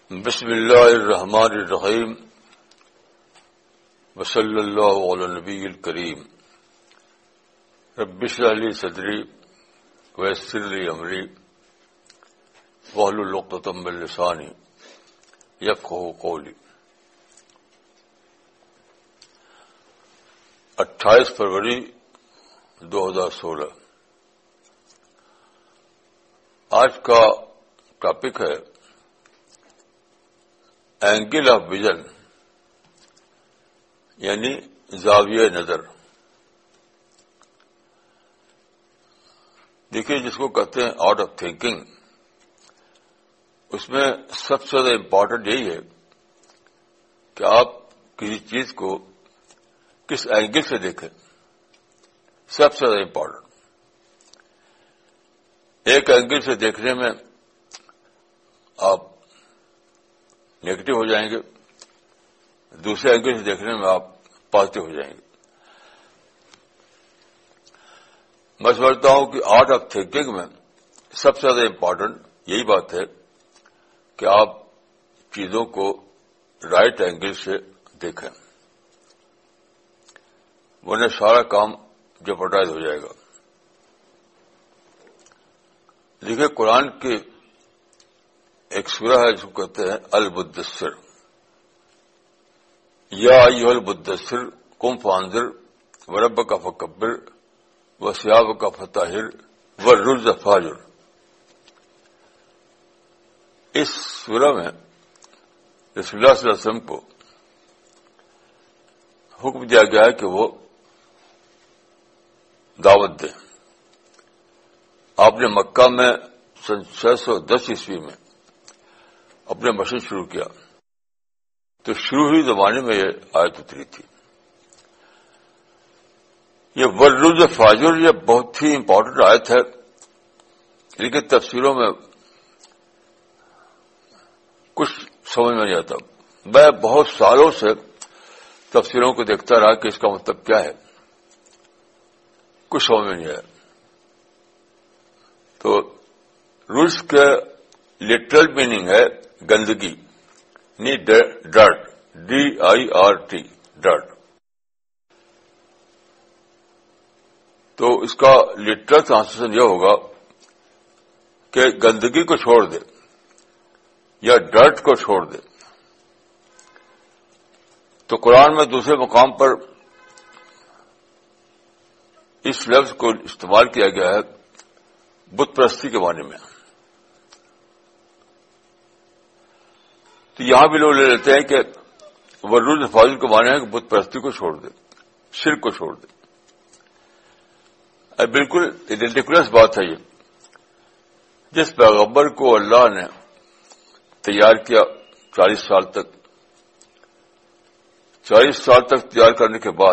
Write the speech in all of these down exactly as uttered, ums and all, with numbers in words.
بسم اللہ الرحمن الرحیم وصلی اللہ علی النبی الکریم رب اشرح لی صدری ویسر لی امری واحلل عقدۃ من لسانی یفقہوا قولی۔ اٹھائیس فروری دو ہزار سولہ آج کا ٹاپک ہے اینگل آف ویژن، یعنی زاویہ نظر۔ دیکھیے، جس کو کہتے ہیں آرٹ آف تھنکنگ، اس میں سب سے زیادہ امپورٹنٹ یہی ہے کہ آپ کسی چیز کو کس اینگل سے دیکھیں۔ سب سے زیادہ امپورٹنٹ، ایک اینگل سے دیکھنے میں آپ نیگیٹو ہو جائیں گے، دوسرے اینگل سے دیکھنے میں آپ پازیٹو ہو جائیں گے۔ میں سمجھتا ہوں کہ آرٹ آف تھنکنگ میں سب سے زیادہ امپورٹنٹ یہی بات ہے کہ آپ چیزوں کو رائٹ اینگل سے دیکھیں، ورنہ سارا کام جپرڈائز ہو جائے گا۔ دیکھیے، قرآن کی ایک سورہ ہے جس کو کہتے ہیں المدثر، یا ایھا المدثر قم فانذر وربک فکبر وثیابک فطہر والرجز فاہجر۔ اس سورہ میں رسول اللہ صلی اللہ علیہ وسلم کو حکم دیا گیا ہے کہ وہ دعوت دیں۔ آپ نے مکہ میں سن چھ سو دس عیسوی میں اپنے مشن شروع کیا، تو شروع ہوئی زمانے میں یہ آیت اتری تھی۔ یہ والرجز فاہجر یہ بہت ہی امپورٹنٹ آیت ہے، لیکن تفسیروں میں کچھ سمجھ میں نہیں آتا۔ میں بہت سالوں سے تفسیروں کو دیکھتا رہا کہ اس کا مطلب کیا ہے، کچھ سمجھ میں نہیں آیا۔ تو رجز کا لٹرل میننگ ہے گندگی، نہیں dirt, D I R T, dirt. تو اس کا لٹرل ٹرانسلیشن یہ ہوگا کہ گندگی کو چھوڑ دے یا ڈرٹ کو چھوڑ دے۔ تو قرآن میں دوسرے مقام پر اس لفظ کو استعمال کیا گیا ہے بت پرستی کے معنی میں۔ تو یہاں بھی لوگ لے لیتے ہیں کہ والرجز فاہجر کے معنی ہے کہ بت پرستی کو چھوڑ دے، شرک کو چھوڑ دے۔ اب بالکل ریڈیکولس بات ہے یہ۔ جس پیغمبر کو اللہ نے تیار کیا چالیس سال تک، چالیس سال تک تیار کرنے کے بعد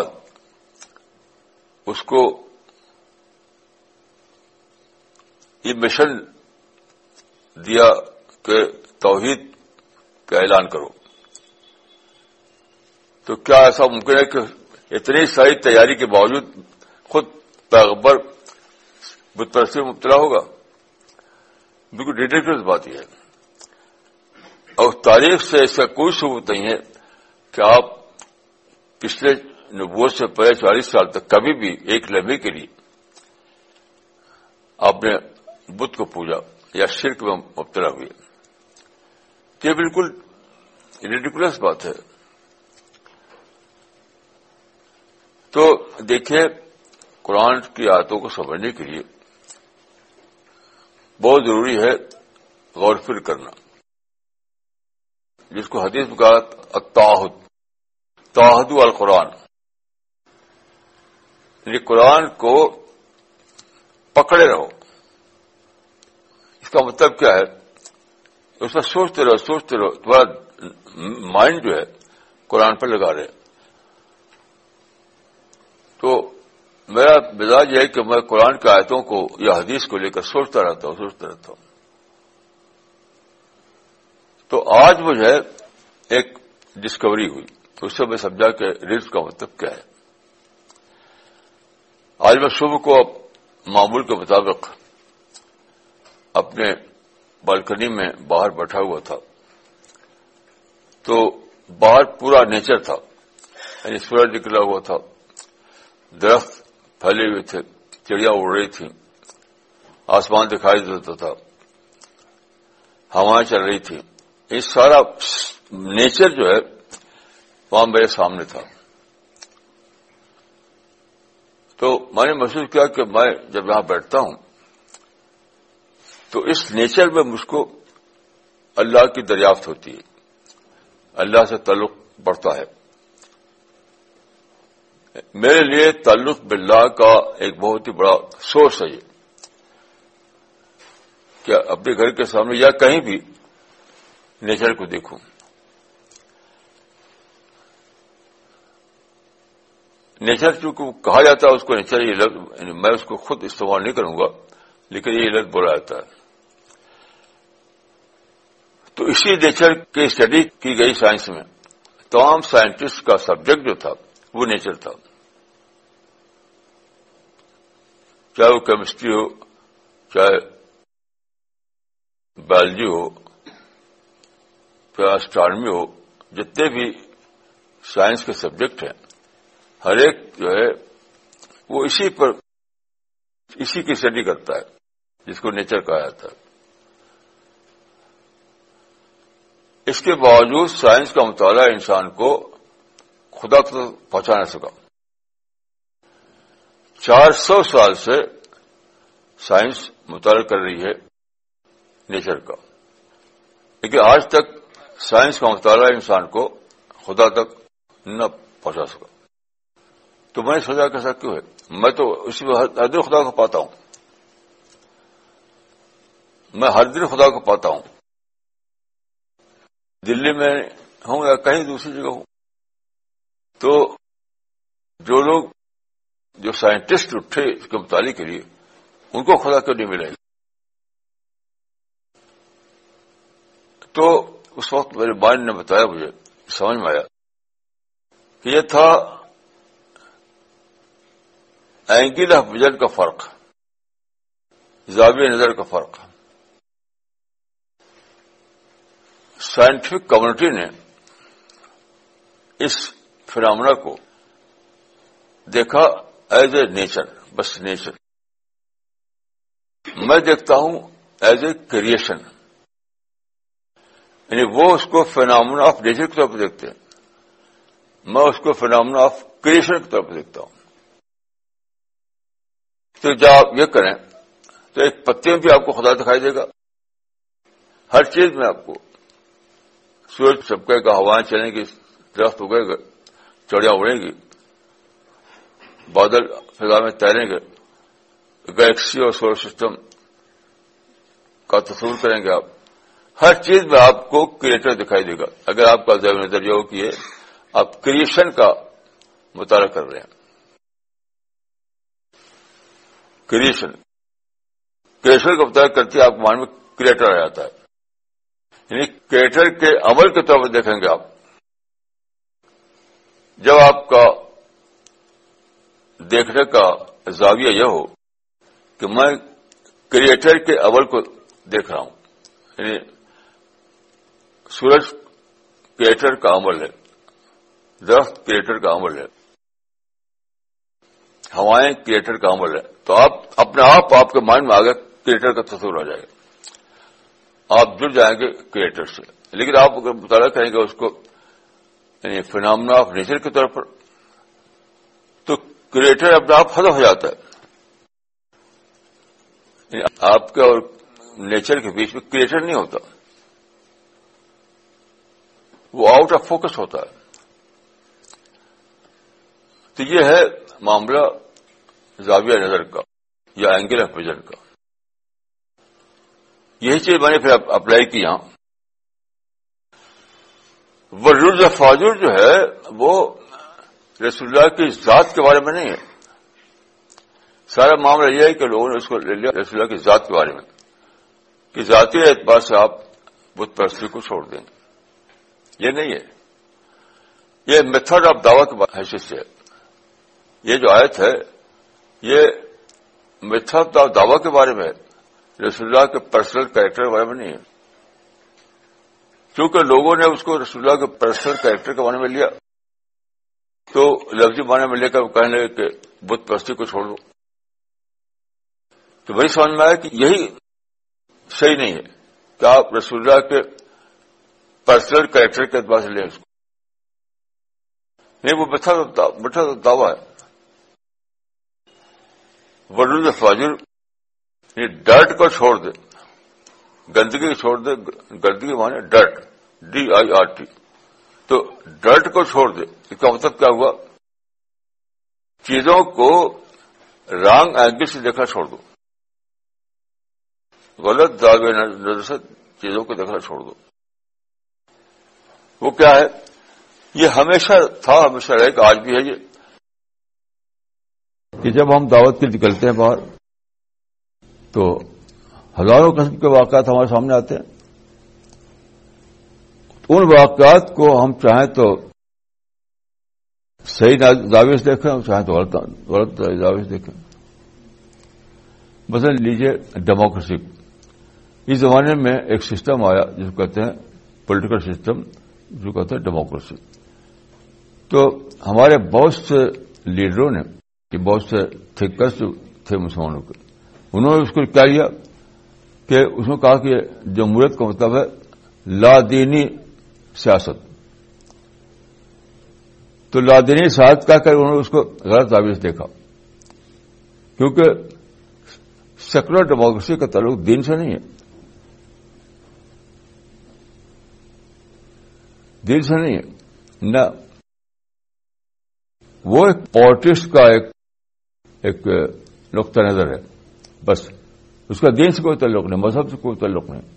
اس کو یہ مشن دیا کہ توحید کا اعلان کرو، تو کیا ایسا ممکن ہے کہ اتنی ساری تیاری کے باوجود خود پیغمبر بت پرستی میں مبتلا ہوگا؟ بالکل ریڈیکولس بات یہ ہے، اور تاریخ سے اس کا کوئی ثبوت نہیں ہے کہ آپ پچھلے نبوت سے پہلے چالیس سال تک کبھی بھی ایک لمحے کے لیے آپ نے بت کو پوجا یا شرک میں مبتلا ہوئے۔ یہ بالکل ریڈیکولس بات ہے۔ تو دیکھیے، قرآن کی آیتوں کو سمجھنے کے لیے بہت ضروری ہے غور و فکر کرنا، جس کو حدیث میں کہا التعاہد، تعاہدوا القرآن، یعنی قرآن کو پکڑے رہو۔ اس کا مطلب کیا ہے؟ اس میں سوچتے رہو سوچتے رہو تمہارا مائنڈ جو ہے قرآن پر لگا رہے۔ تو میرا مزاج یہ ہے کہ میں قرآن کی آیتوں کو یا حدیث کو لے کر سوچتا رہتا ہوں سوچتا رہتا ہوں تو آج مجھے ایک ڈسکوری ہوئی، تو اس سے میں سمجھا کہ رزق کا مطلب کیا ہے۔ آج میں صبح کو معمول کے مطابق اپنے بالکنی میں باہر بیٹھا ہوا تھا، تو باہر پورا نیچر تھا، یعنی سورج نکلا ہوا تھا، درخت پھیلے ہوئے تھے، چڑیاں اڑ رہی تھیں، آسمان دکھائی دیتا تھا، ہوائیں چل رہی تھیں. یہ سارا نیچر جو ہے وہاں میرے سامنے تھا. تو میں نے محسوس کیا کہ میں جب یہاں بیٹھتا ہوں تو اس نیچر میں مجھ کو اللہ کی دریافت ہوتی ہے، اللہ سے تعلق بڑھتا ہے. میرے لیے تعلق باللہ کا ایک بہت ہی بڑا سورس ہے یہ، کہ اپنے گھر کے سامنے یا کہیں بھی نیچر کو دیکھوں. نیچر چونکہ کہا جاتا ہے اس کو نیچر، یہ لفظ میں اس کو خود استعمال نہیں کروں گا، لیکن یہ لفظ بولا جاتا ہے. تو اسی نیچر کی اسٹڈی کی گئی سائنس میں. تمام سائنٹسٹ کا سبجیکٹ جو تھا وہ نیچر تھا، چاہے وہ کیمسٹری ہو، چاہے بایولوجی ہو، چاہے اسٹرانومی ہو، جتنے بھی سائنس کے سبجیکٹ ہیں ہر ایک جو ہے وہ اسی پر اسی کی اسٹڈی کرتا ہے جس کو نیچر کہا جاتا ہے. اس کے باوجود سائنس کا مطالعہ انسان کو خدا تک پہنچا نہ سکا. چار سو سال سے سائنس مطالعہ کر رہی ہے نیچر کا، لیکن آج تک سائنس کا مطالعہ انسان کو خدا تک نہ پہنچا سکا. تو میں نے سوچا کہ ایسا کیوں ہے؟ میں تو اسی میں ہر دن خدا کو پاتا ہوں، میں ہر دن خدا کو پاتا ہوں، دلی میں ہوں یا کہیں دوسری جگہ ہوں. تو جو لوگ جو سائنٹسٹ اٹھے اس کے مطالعے کے لیے، ان کو خدا کیوں نہیں ملے؟ تو اس وقت میرے مائنڈ نے بتایا، مجھے سمجھ میں آیا کہ یہ تھا اینگل آف ویژن کا فرق، زاویہ نظر کا فرق. سائنٹیفک کمیونٹی نے اس فنامنا کو دیکھا ایز اے نیچر، بس نیچر. میں دیکھتا ہوں ایز اے کریشن، یعنی وہ اس کو فنامنا آف نیچر کی طور پہ دیکھتے ہیں، میں اس کو فنامنا آف کریشن کی طور پہ دیکھتا ہوں. تو جب آپ یہ کریں تو ایک پتے میں بھی آپ کو خدا دکھائی دے گا، ہر چیز میں آپ کو. سورج چمکے گا، ہوائیں چلیں گی، درخت اگے گا، چڑیاں اڑیں گی، بادل فضا میں تیریں گے، گلیکسی اور سولر سسٹم کا تصور کریں گے آپ. ہر چیز میں آپ کو کریٹر دکھائی دے گا اگر آپ کا ذہن نظر یہ ہو کہ آپ کریشن کا مطالعہ کر رہے ہیں. کریشن کریشن کا مطالعہ کرتے آپ مان میں کریٹر آ جاتا ہے، یعنی کریٹر کے عمل کے طور پر دیکھیں گے آپ. جب آپ کا دیکھنے کا زاویہ یہ ہو کہ میں کریٹر کے عمل کو دیکھ رہا ہوں، یعنی سورج کریٹر کا عمل ہے، درخت کریٹر کا عمل ہے، ہوائیں کریٹر کا عمل ہے، تو آپ اپنے آپ آپ کے مائنڈ میں آگے کریٹر کا تصور آ جائے گا، آپ جڑ جائیں گے کریٹر سے. لیکن آپ اگر مطالعہ کریں گے اس کو یعنی فنامنا آف نیچر کے طور پر، تو کریٹر اپنے آپ ختم ہو جاتا ہے. آپ کے اور نیچر کے بیچ میں کریٹر نہیں ہوتا، وہ آؤٹ آف فوکس ہوتا ہے. تو یہ ہے معاملہ زاویہ نظر کا یا اینگل آف ویژن کا. یہی چیز میں نے پھر اپلائی کی یہاں. وجود فاضل جو ہے وہ رسول اللہ کی ذات کے بارے میں نہیں ہے. سارا معاملہ یہ ہے کہ لوگوں نے اس کو لے لیا رسول اللہ کی ذات کے بارے میں کہ ذاتی اعتبار سے آپ بت پرستی کو چھوڑ دیں. یہ نہیں ہے، یہ میتھڈ آف دعوی کی حیثیت سے ہے. یہ جو آیت ہے یہ میتھڈ آف دعوی کے بارے میں ہے، رسول اللہ کے پرسنل کریکٹر کے بارے میں نہیں ہے. کیونکہ لوگوں نے اس کو رسول اللہ کے پرسنل کریکٹر کے معنی میں لیا تو لفظی معنی میں لے کر وہ کہنے لگے کہ بت پرستی کو چھوڑ دو. تو وہی سمجھ میں آیا کہ یہی صحیح نہیں ہے کہ آپ رسول اللہ کے پرسنل کریکٹر کے اعتبار سے لیں اس کو. نہیں، وہ بٹھا بٹھا دعویٰ ہے. وجود فاجر یہ ڈرٹ کو چھوڑ دے، گندگی چھوڑ دے. گندگی مانے dirt, D I R T. تو ڈرٹ کو چھوڑ دے، اس کا مطلب کیا ہوا؟ چیزوں کو رانگ اینگل سے دیکھنا چھوڑ دو، غلط دعوے نظر سے چیزوں کو دیکھنا چھوڑ دو. وہ کیا ہے؟ یہ ہمیشہ تھا، ہمیشہ رہے گا، آج بھی ہے یہ کہ جب ہم دعوت کے نکلتے ہیں باہر تو ہزاروں قسم کے واقعات ہمارے سامنے آتے ہیں. ان واقعات کو ہم چاہیں تو صحیح زاویے سے دیکھیں، چاہیں تو غلط غلط زاویے سے دیکھیں. مثلا لیجیے ڈیموکریسی. اس زمانے میں ایک سسٹم آیا جس کو کہتے ہیں پولیٹیکل سسٹم، جو کہتے ہیں ڈیموکریسی. تو ہمارے بہت سے لیڈروں نے، کہ بہت سے تھنکرز جو تھے مسلمانوں کے، انہوں نے اس کو کیا لیا کہ اس نے کہا کہ جمہوریت کا مطلب ہے لا دینی سیاست. تو لا دینی سیاست کہہ کر انہوں نے اس کو غلط زاویے سے دیکھا، کیونکہ سیکولر ڈیموکریسی کا تعلق دین سے نہیں ہے، دین سے نہیں ہے نہ. وہ ایک پالیٹکس کا ایک ایک نقطہ نظر ہے بس. اس کا دین سے کوئی تعلق نہیں، مذہب سے کوئی تعلق نہیں.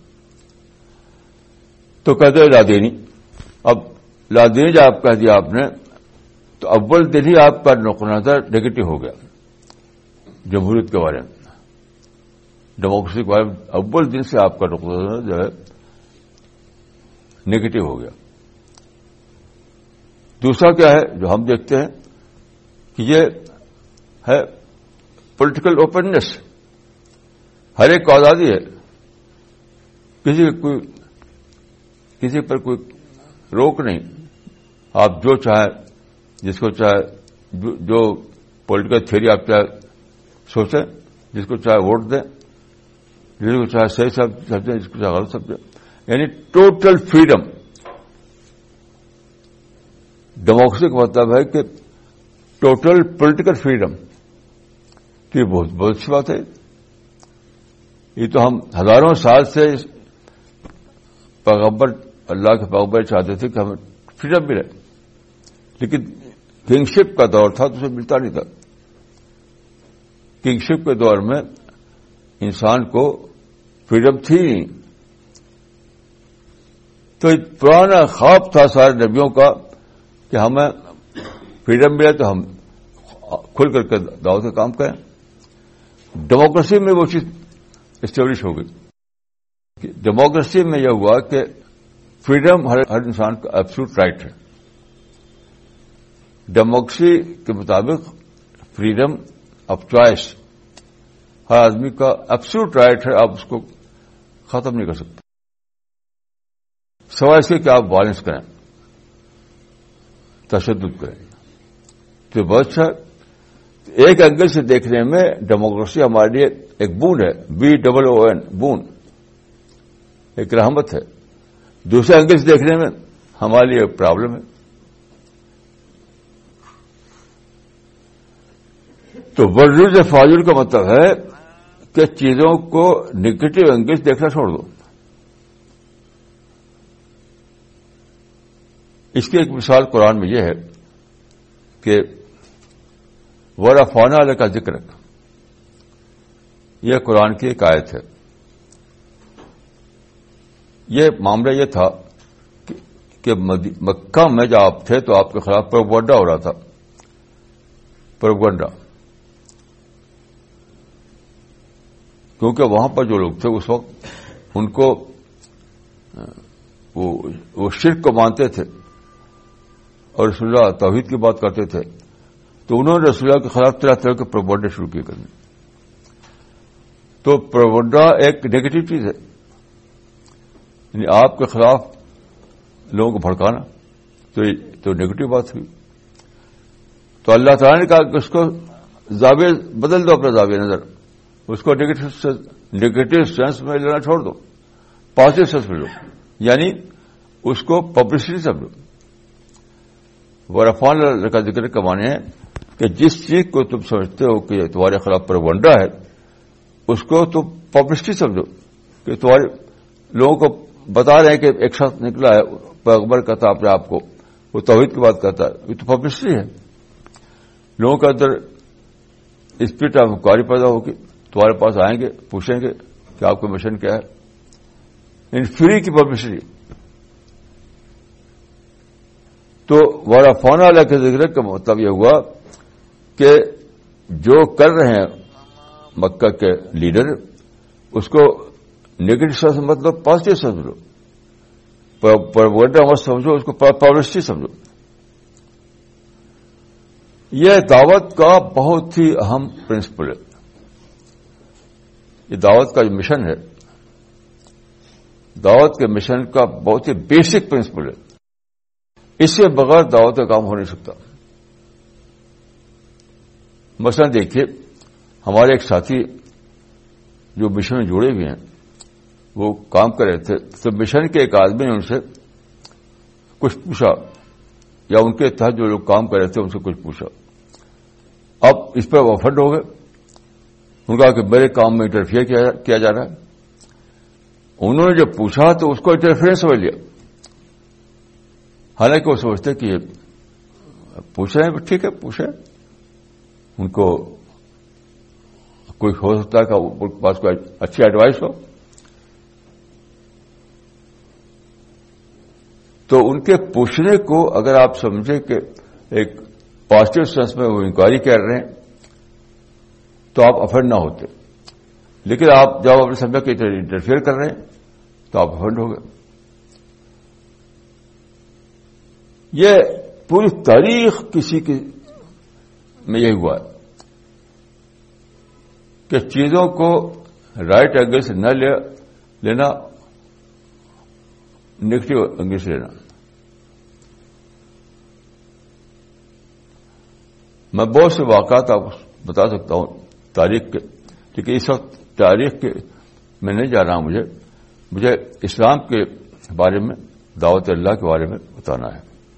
تو کہتے ہیں لادینی. اب لادینی جب آپ کہہ دیا آپ نے تو اول دن ہی آپ کا نقطہ نظر نیگیٹو ہو گیا جمہوریت کے بارے میں، ڈیموکریسی کے بارے میں. اول دن سے آپ کا نقطہ نظر جو ہے نیگیٹو ہو گیا. دوسرا کیا ہے جو ہم دیکھتے ہیں کہ یہ ہے پولیٹیکل اوپننس. ہر ایک کو آزادی ہے، کسی کوئی کسی پر کوئی روک نہیں. آپ جو چاہیں، جس کو چاہے جو پولیٹیکل تھیوری آپ چاہے سوچیں، جس کو چاہے ووٹ دیں، جس کو چاہے صحیح سمجھیں، جس کو چاہے غلط سمجھیں. یعنی ٹوٹل فریڈم. ڈیموکریسی کا مطلب ہے کہ ٹوٹل پولیٹیکل فریڈم. یہ بہت بہت اچھی بات ہے. یہ تو ہم ہزاروں سال سے پیغمبر، اللہ کے پیغمبر چاہتے تھے کہ ہمیں فریڈم ملے، لیکن کنگشپ کا دور تھا تو اسے ملتا نہیں تھا. کنگشپ کے دور میں انسان کو فریڈم تھی نہیں. تو ایک پرانا خواب تھا سارے نبیوں کا کہ ہمیں فریڈم ملے تو ہم کھل کر کے دعوت کا کام کریں. ڈیموکریسی میں وہ چیز اسٹیبلش ہو گئی. ڈیموکریسی میں یہ ہوا کہ فریڈم ہر ہر انسان کا ایبسولوٹ رائٹ ہے. ڈیموکریسی کے مطابق فریڈم آف چوائس ہر آدمی کا ایبسولوٹ رائٹ ہے. آپ اس کو ختم نہیں کر سکتے سوائے اس کے کہ آپ وائلنس کریں، تشدد کریں. تو بہت اچھا. ایک اینگل سے دیکھنے میں ڈیموکریسی ہمارے لیے ایک بون ہے، B double O N, boon, ایک رحمت ہے. دوسرے اینگل سے دیکھنے میں ہمارے لیے ایک پرابلم ہے. تو ورزش فاضل کا مطلب ہے کہ چیزوں کو نگیٹو اینگل سے دیکھنا چھوڑ دو. اس کی ایک مثال قرآن میں یہ ہے کہ ورفعنا لک ذکرک، یہ قرآن کی ایک آیت ہے. یہ معاملہ یہ تھا کہ مکہ میں جب آپ تھے تو آپ کے خلاف پروپیگنڈا ہو رہا تھا. پروپیگنڈا کیونکہ وہاں پر جو لوگ تھے اس وقت ان کو وہ شرک کو مانتے تھے اور رسول اللہ توحید کی بات کرتے تھے. تو انہوں نے رسول اللہ کے خلاف طرح طرح کے پروپیگنڈا شروع کیے کرنے. تو پروپیگنڈا ایک نیگیٹو چیز ہے، یعنی آپ کے خلاف لوگوں کو بھڑکانا، تو یہ تو نیگیٹو بات ہوئی. تو اللہ تعالیٰ نے کہا کہ اس کو زاویہ بدل دو، اپنا زاویہ نظر، اس کو نیگیٹو نیگیٹو سینس میں لینا چھوڑ دو، پازیٹو سینس میں لو، یعنی اس کو پبلسٹی سمجھو. ورفان کا ذکر کا معنی ہے کہ جس چیز کو تم سمجھتے ہو کہ تمہارے خلاف پروپیگنڈا ہے، اس کو تم پبلسٹی سمجھو، کہ تمہارے لوگوں کو بتا رہے ہیں کہ ایک شخص نکلا ہے، پیغمبر کہتا اپنے آپ کو، وہ توحید کی بات کرتا ہے، یہ تو پبلسٹی ہے. لوگوں کے اندر اسپرٹ آف انکوائری پیدا ہوگی، تمہارے پاس آئیں گے، پوچھیں گے کہ آپ کا مشن کیا ہے. ان فری کی پبلسٹی. تو ورفانا اللہ کے ذکر کا مطلب یہ ہوا کہ جو کر رہے ہیں مکہ کے لیڈر، اس کو نیگیٹو سمجھ مطلب پازیٹو سمجھو، پروپیگنڈا مت سمجھو، اس کو پبلسٹی سمجھو. یہ دعوت کا بہت ہی اہم پرنسپل ہے. یہ دعوت کا جو مشن ہے، دعوت کے مشن کا بہت ہی بیسک پرنسپل ہے. اس سے بغیر دعوت کا کام ہو نہیں سکتا. مثلا دیکھیے، ہمارے ایک ساتھی جو مشن میں جڑے ہوئے ہیں، وہ کام کر رہے تھے، تو مشن کے ایک آدمی نے ان سے کچھ پوچھا، یا ان کے تحت جو لوگ کام کر رہے تھے ان سے کچھ پوچھا. اب اس پر وہ افنڈ ہو گئے. ان کا کہ میرے کام میں انٹرفیئر کیا جا رہا ہے. انہوں نے جب پوچھا تو اس کو انٹرفیئرنس سمجھ لیا، حالانکہ وہ سمجھتے کہ یہ پوچھ رہے ہیں، ٹھیک ہے پوچھیں، ان کو کوئی ہو سکتا ہے کہ ان کے پاس کوئی اچھی ایڈوائس ہو. تو ان کے پوچھنے کو اگر آپ سمجھیں کہ ایک پازیٹو سینس میں وہ انکوائری کر رہے ہیں تو آپ افنڈ نہ ہوتے. لیکن آپ جب آپ نے سمجھا کہ انٹرفیئر کر رہے ہیں تو آپ افنڈ ہو گئے. یہ پوری تاریخ کسی کی میں یہ ہوا ہے کہ چیزوں کو رائٹ اینگل سے نہ لینا، نیگیٹو اینگل سے لینا. میں بہت سے واقعات آپ کو بتا سکتا ہوں تاریخ کے، لیکن اس وقت تاریخ کے میں نہیں جا رہا ہوں. مجھے مجھے اسلام کے بارے میں، دعوت اللہ کے بارے میں بتانا ہے.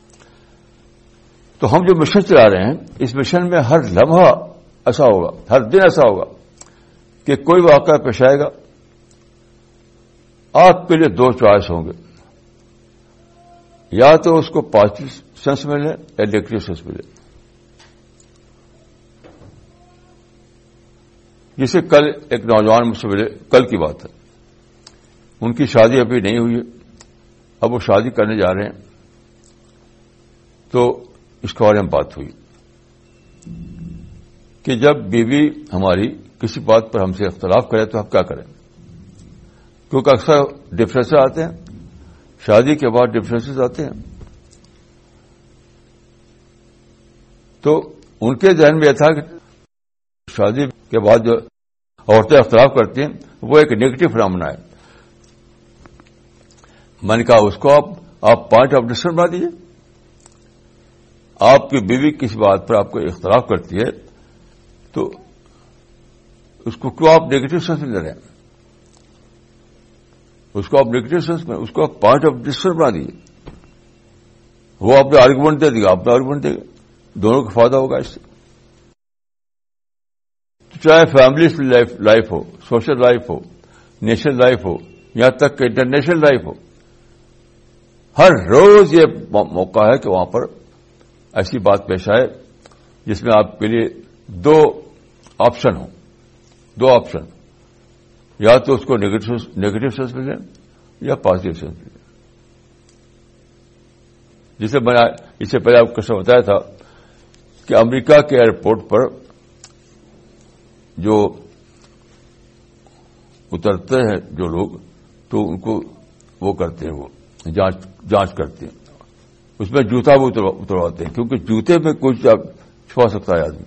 تو ہم جو مشن چلا رہے ہیں، اس مشن میں ہر لمحہ ایسا ہوگا، ہر دن ایسا ہوگا کہ کوئی واقعہ پیش آئے گا، آپ کے لیے دو چوائس ہوں گے، یا تو اس کو پازیٹو سینس میں لیں یا نیگیٹو سینس میں لیں. جسے کل ایک نوجوان مجھ سے ملے، کل کی بات ہے، ان کی شادی ابھی نہیں ہوئی ہے، اب وہ شادی کرنے جا رہے ہیں. تو اس کے بارے میں بات ہوئی کہ جب بیوی ہماری کسی بات پر ہم سے اختلاف کرے تو ہم کیا کریں، کیونکہ اکثر ڈفرینس آتے ہیں، شادی کے بعد ڈفرینس آتے ہیں. تو ان کے ذہن میں یہ تھا کہ شادی کے بعد جو عورتیں اختلاف کرتی ہیں وہ ایک نیگیٹو فنامنا ہے. میں نے کہا اس کو آپ آپ پوائنٹ آف ڈسکشن بنا دیجیے. آپ کی بیوی کسی بات پر آپ کو اختلاف کرتی ہے تو اس کو کیوں آپ نیگیٹو سینس میں لے رہے ہیں؟ اس کو آپ نیگیٹو سینس میں، اس کو آپ پوائنٹ آف ڈسکشن بنا دیجیے. وہ اپنے آرگومنٹ دے دے گا، اپنا آرگومنٹ دے گا، دونوں کو فائدہ ہوگا اس سے. چاہے فیملی لائف لائف ہو، سوشل لائف ہو، نیشنل لائف ہو، یہاں تک کہ انٹرنیشنل لائف ہو، ہر روز یہ موقع ہے کہ وہاں پر ایسی بات پیش آئے جس میں آپ کے لیے دو آپشن ہوں. دو آپشن، یا تو اس کو نیگیٹو سینس میں لیں یا پازیٹو سینس میں لیں. جسے میں نے اس سے پہلے آپ کو بتایا تھا کہ امریکہ کے ایئرپورٹ پر جو اترتے ہیں جو لوگ، تو ان کو وہ کرتے ہیں، وہ جانچ جانچ کرتے ہیں. اس میں جوتا بھی اترواتے ہیں کیونکہ جوتے میں کچھ چھپا سکتا ہے آدمی.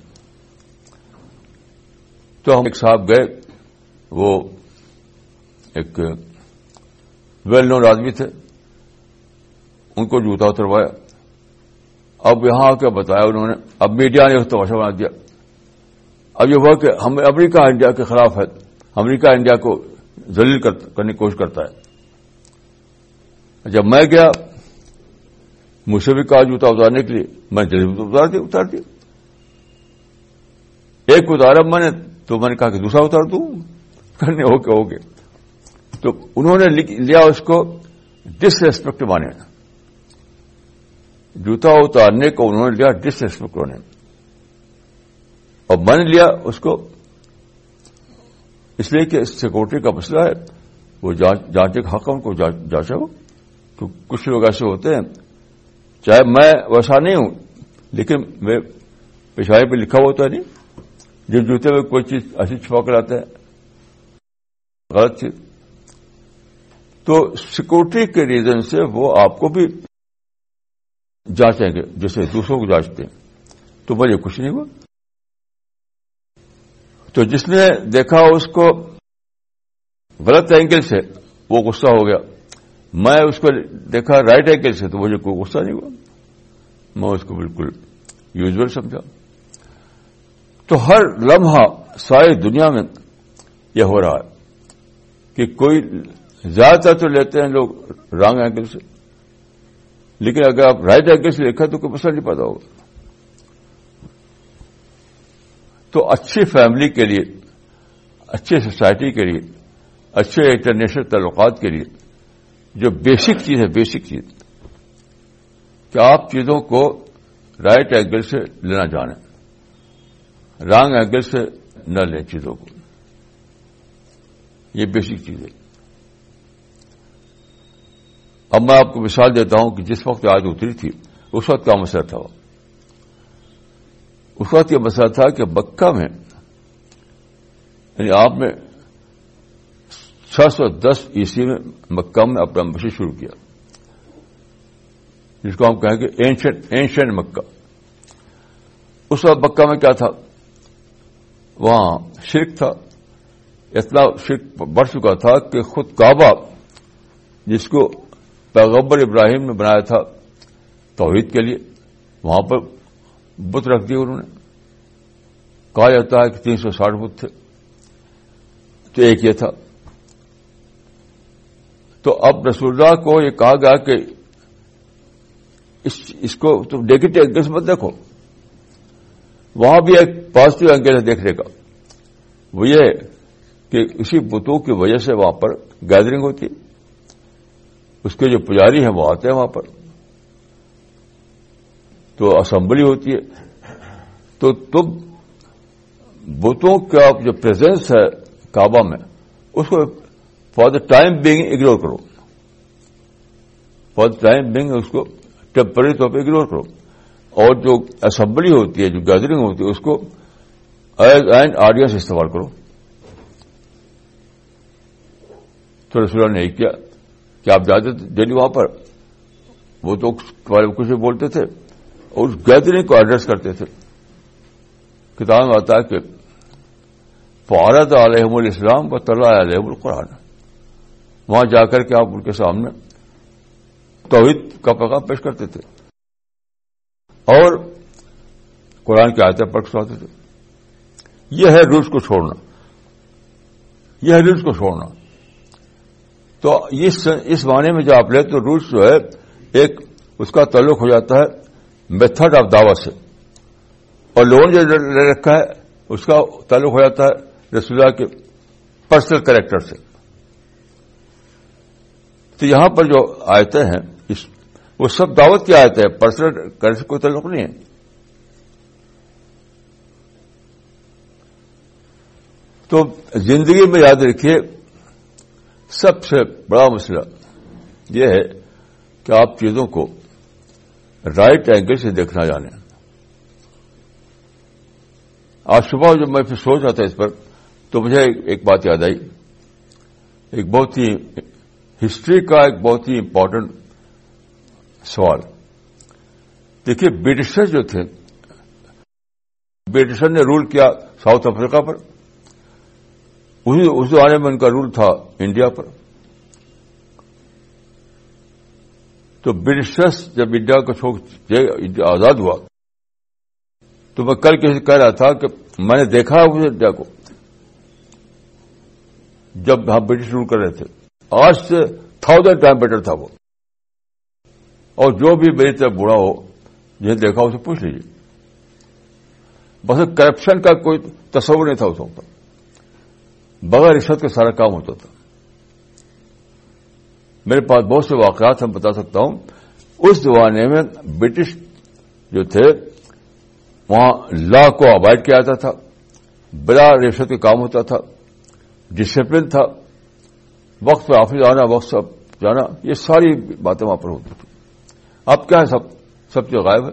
تو ہم ایک صاحب گئے، وہ ایک ویل نون آدمی تھے. ان کو جوتا اتروایا. اب یہاں آ کے بتایا انہوں نے, اب میڈیا نے تماشا بنا دیا. اب یہ ہوا کہ ہم امریکہ انڈیا کے خلاف ہے, امریکہ انڈیا کو ذلیل کرنے کی کوشش کرتا ہے. جب میں گیا, مجھ سے بھی کہا جوتا اتارنے کے لیے, میں جلدی اتار دیا اتار دیا ایک اتارا میں نے, تو میں نے کہا کہ دوسرا اتار دوں, کرنے اوکے اوکے. تو انہوں نے لیا اس کو ڈس ریسپیکٹ مانے, جوتا اتارنے کو انہوں نے لیا ڈس ریسپیکٹ ہونے, اور میں نے لیا اس کو اس لیے کہ سیکورٹی کا مسئلہ ہے, وہ جانچے کا حق ہے ان کو جانچا ہو. تو کچھ لوگ ایسے ہوتے ہیں, چاہے میں ویسا نہیں ہوں لیکن میں پیشائی پہ لکھا ہوتا ہے نہیں, جو جوتے میں کوئی چیز ایسی چھپا کر لاتے ہیں غلط چیز, تو سیکورٹی کے ریزن سے وہ آپ کو بھی جانچیں گے جیسے دوسروں کو جانچتے ہیں. تو مجھے کچھ نہیں ہوا. تو جس نے دیکھا اس کو غلط اینگل سے وہ غصہ ہو گیا, میں اس کو دیکھا رائٹ اینگل سے تو مجھے کوئی غصہ نہیں ہوا, میں اس کو بالکل یوزول سمجھا. تو ہر لمحہ ساری دنیا میں یہ ہو رہا ہے کہ کوئی زیادہ تر تو لیتے ہیں لوگ رانگ اینگل سے, لیکن اگر آپ رائٹ اینگل سے دیکھا تو کوئی مسئلہ نہیں پیدا ہوگا. تو اچھی فیملی کے لیے, اچھی سوسائٹی کے لیے, اچھے انٹرنیشنل تعلقات کے لیے جو بیسک چیز ہے, بیسک چیز کہ آپ چیزوں کو رائٹ اینگل سے لینا جانیں, رانگ اینگل سے نہ لیں چیزوں کو, یہ بیسک چیز ہے. اب میں آپ کو مثال دیتا ہوں کہ جس وقت آیت اتری تھی اس وقت کیا مسئلہ تھا. اس وقت یہ مسئلہ تھا کہ مکہ میں یعنی آپ نے چھ سو دس عیسوی میں مکہ میں اپنا مشن شروع کیا, جس کو ہم کہیں گے اینشنٹ اینشنٹ مکہ. اس وقت مکہ میں کیا تھا, وہاں شرک تھا, اتنا شرک بڑھ چکا تھا کہ خود کعبہ جس کو پیغمبر ابراہیم نے بنایا تھا توحید کے لیے, وہاں پر بت رکھ دیے انہوں نے. کہا جاتا ہے کہ تین سو ساٹھ بت تھے, تو ایک یہ تھا. تو اب رسول اللہ کو یہ کہا گیا کہ اس, اس کو تم نیگیٹو اینگل سے مت دیکھو, وہاں بھی ایک پازیٹو اینگل ہے دیکھنے کا, وہ یہ کہ اسی بتوں کی وجہ سے وہاں پر گیدرنگ ہوتی ہے, اس کے جو پجاری ہیں وہ آتے ہیں وہاں پر, تو اسمبلی ہوتی ہے. تو تم بتوں کا جو پریزنس ہے کعبہ میں اس کو for the time being ignore کرو, فار دا ٹائم بینگ اس کو ٹیمپرری طور پہ اگنور کرو, اور جو اسمبلی ہوتی ہے, جو گیدرنگ ہوتی ہے, اس کو ایز این آڈینس استعمال کرو. تو رسول اللہ نے یہ کیا کہ آپ جاتے ڈیلی وہاں پر, وہ تو کچھ بھی بولتے تھے اور اس گیدرنگ کو ایڈریس کرتے تھے. کتاب میں آتا ہے کہ فعرض علیہم الاسلام و تلا علیہم القرآن, وہاں جا کر کے آپ ان کے سامنے توحید کا پیغام پیش کرتے تھے اور قرآن کی آیتیں پڑھ سناتے تھے. یہ ہے روٹس کو چھوڑنا, یہ ہے روٹس کو چھوڑنا. تو اس اس معنی میں جو آپ لے تو روٹس جو ہے ایک اس کا تعلق ہو جاتا ہے میتھڈ آف دعوت سے, اور لوگوں نے جو لے رکھا ہے اس کا تعلق ہو جاتا ہے رسول اللہ کے پرسنل کریکٹر سے. تو یہاں پر جو آیتیں ہیں اس وہ سب دعوت کی آیتیں ہیں, پرسنل کریکٹر سے کوئی تعلق نہیں ہے. تو زندگی میں یاد رکھیے سب سے بڑا مسئلہ یہ ہے کہ آپ چیزوں کو رائٹ اینگل سے دیکھنا جانیں. آج صبح جب میں پھر سوچ رہا تھا اس پر تو مجھے ایک بات یاد آئی, ایک بہت ہی ہسٹری کا ایک بہت ہی امپورٹنٹ سوال. دیکھیے برٹشر جو تھے, برٹشر نے رول کیا ساؤتھ افریقہ پر, اس زمانے میں ان کا رول تھا انڈیا پر. تو برٹشرز جب انڈیا کو چھوڑ انڈیا آزاد ہوا تو میں کل کسی سے کہہ رہا تھا کہ میں نے دیکھا اسے انڈیا کو جب ہم برٹش رول کر رہے تھے، آج سے تھاؤزینڈ ٹائم بیٹر تھا وہ. اور جو بھی میری طرف بوڑھا ہو جنہیں دیکھا اسے پوچھ لیجیے، بس کرپشن کا کوئی تصور نہیں تھا اس وقت، بغیر رشوت کا سارا کام ہوتا تھا. میرے پاس بہت سے واقعات ہم بتا سکتا ہوں. اس زمانے میں برٹش جو تھے وہاں لا کو اوائڈ کیا جاتا تھا، بلا رشوت کا کام ہوتا تھا، ڈسپلن تھا، وقت پہ آفس آنا، وقت سے جانا، یہ ساری باتیں وہاں پر ہوتی تھیں. اب کیا ہے، سب سب چیز غائب ہے.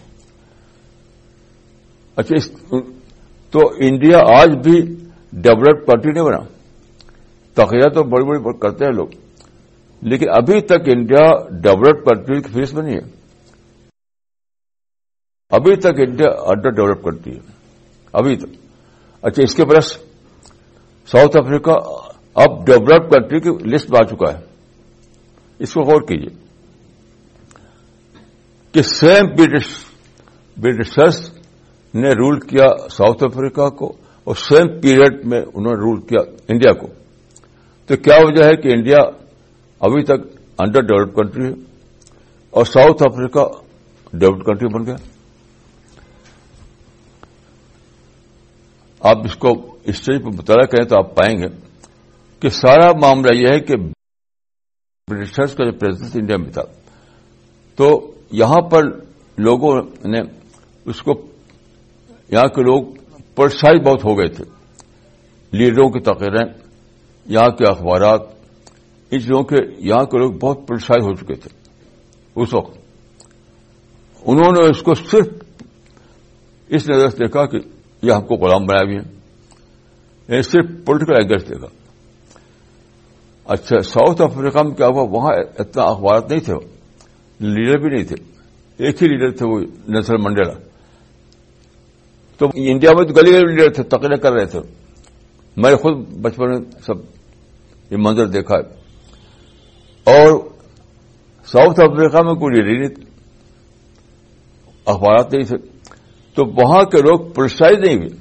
اچھا اس تو انڈیا آج بھی ڈیولپڈ کنٹری نہیں بنا. تقریر تو بڑی بڑی کرتے ہیں لوگ، لیکن ابھی تک انڈیا ڈیولپڈ کنٹری کی فیس بنی ہے. ابھی تک انڈیا انڈر ڈیولپڈ کنٹری ہے ابھی تک. اچھا اس کے برس ساؤتھ افریقہ اب ڈیولپڈ کنٹری کی لسٹ میں آ چکا ہے. اس کو غور کیجیے کہ سیم برٹش برٹشرز نے رول کیا ساؤتھ افریقہ کو اور سیم پیریڈ میں انہوں نے رول کیا انڈیا کو. تو کیا وجہ ہے کہ انڈیا ابھی تک انڈر ڈیولپڈ کنٹری ہے اور ساؤتھ افریقہ ڈیولپڈ کنٹری بن گیا؟ آپ اس کو اسٹیج پر مطالعہ کریں تو آپ پائیں گے کہ سارا معاملہ یہ ہے کہ برٹشرز کا جو پریزنس انڈیا میں تھا تو یہاں پر لوگوں نے اس کو، یہاں کے لوگ پرسائز بہت ہو گئے تھے. لیڈروں کی تقریریں، یہاں کے اخبارات، ان چیزوں کے یہاں کے لوگ بہت پرسائز ہو چکے تھے اس وقت. انہوں نے اس کو صرف اس نظر سے دیکھا کہ یہ ہم کو غلام بنایا بھی ہے، یعنی صرف پولیٹیکل اینگل سے دیکھا. اچھا ساؤتھ افریقہ میں کیا ہوا، وہاں اتنا اخبارات نہیں تھے، لیڈر بھی نہیں تھے، ایک ہی لیڈر تھے وہ نیلسن منڈیلا. تو انڈیا میں تو گلی گلی لیڈر تھے، تقریر کر رہے تھے. میں خود بچپن میں سب یہ منظر دیکھا ہے. اور ساؤتھ افریقہ میں کوئی لیڈر نہیں، اخبارات نہیں تھے. تو وہاں کے لوگ پرسائز نہیں ہوئے،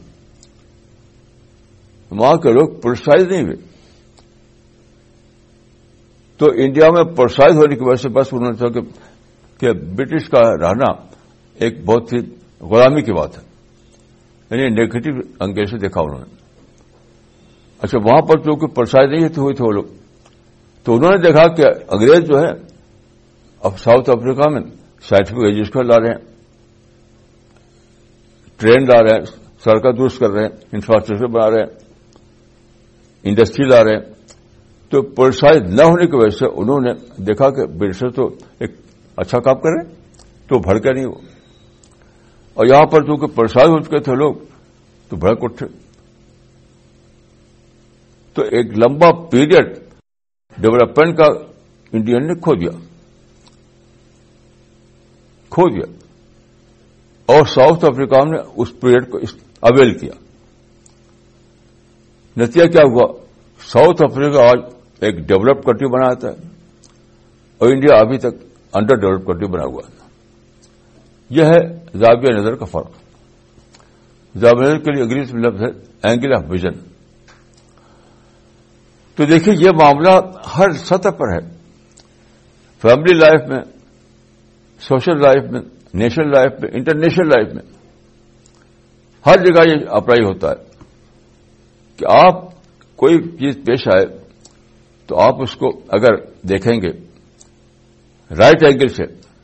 وہاں کے لوگ پرسائز نہیں ہوئے. تو انڈیا میں پرسائز ہونے کی وجہ سے بس انہوں نے کہا کہ برٹش کا رہنا ایک بہت ہی غلامی کی بات ہے، یعنی نیگیٹو اینگل سے دیکھا انہوں نے. اچھا وہاں پر جو کہ پرسائز نہیں ہوئے تھے وہ لوگ، تو انہوں نے دیکھا کہ انگریز جو ہے اب ساؤتھ افریقہ میں سائنٹیفک ایجوکیشن لا رہے ہیں، ٹرین لا رہے ہیں، سڑکیں درست کر رہے ہیں، انفراسٹرکچر بنا رہے ہیں، انڈسٹری لا رہے ہیں. تو پرسائز نہ ہونے کی وجہ سے انہوں نے دیکھا کہ برٹشر تو ایک اچھا کام کر رہے ہیں تو بھڑکے نہیں ہو. اور یہاں پر چونکہ پرسائز ہو چکے تھے لوگ تو بھڑک اٹھے. تو ایک لمبا پیریڈ ڈیولپمنٹ کا انڈیا نے کھو دیا کھو دیا اور ساؤتھ افریقہ نے اس پیریڈ کو اویل کیا. نتیجہ کیا ہوا، ساؤتھ افریقہ آج ایک ڈیولپڈ کنٹری بنا آتا ہے اور انڈیا ابھی تک انڈر ڈیولپڈ کنٹری بنا ہوا ہے. یہ ہے زاویہ نظر کا فرق. زاویہ نظر کے لیے انگریزی میں لفظ ہے اینگل آف ویژن. تو دیکھیے یہ معاملہ ہر سطح پر ہے، فیملی لائف میں، سوشل لائف میں، نیشنل لائف میں، انٹرنیشنل لائف میں، ہر جگہ یہ اپلائی ہوتا ہے کہ آپ کوئی چیز پیش آئے تو آپ اس کو اگر دیکھیں گے رائٹ اینگل سے،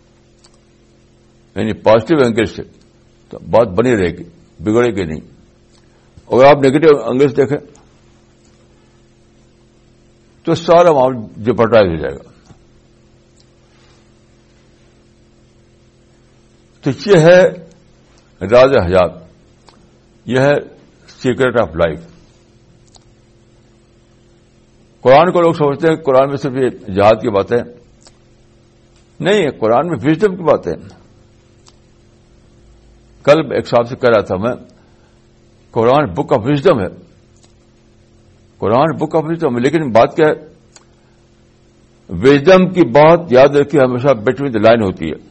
یعنی پازیٹو اینگل سے، تو بات بنی رہے گی، بگڑے گی نہیں. اگر آپ نیگیٹو اینگل سے دیکھیں تو سارا معاملہ جپٹائز ہو جائے گا. تو یہ ہے راز حیات، یہ ہے سیکرٹ آف لائف. قرآن کو لوگ سمجھتے ہیں قرآن میں صرف یہ جہاد کی باتیں نہیں ہے، قرآن میں وزڈم کی باتیں. کل ایک صاحب سے کہہ رہا تھا میں، قرآن بک آف وزڈم ہے، قرآن بک آف وزڈم ہے. لیکن بات کیا ہے وزڈم کی بات یاد رکھیے ہمیشہ بٹوین دا لائن ہوتی ہے.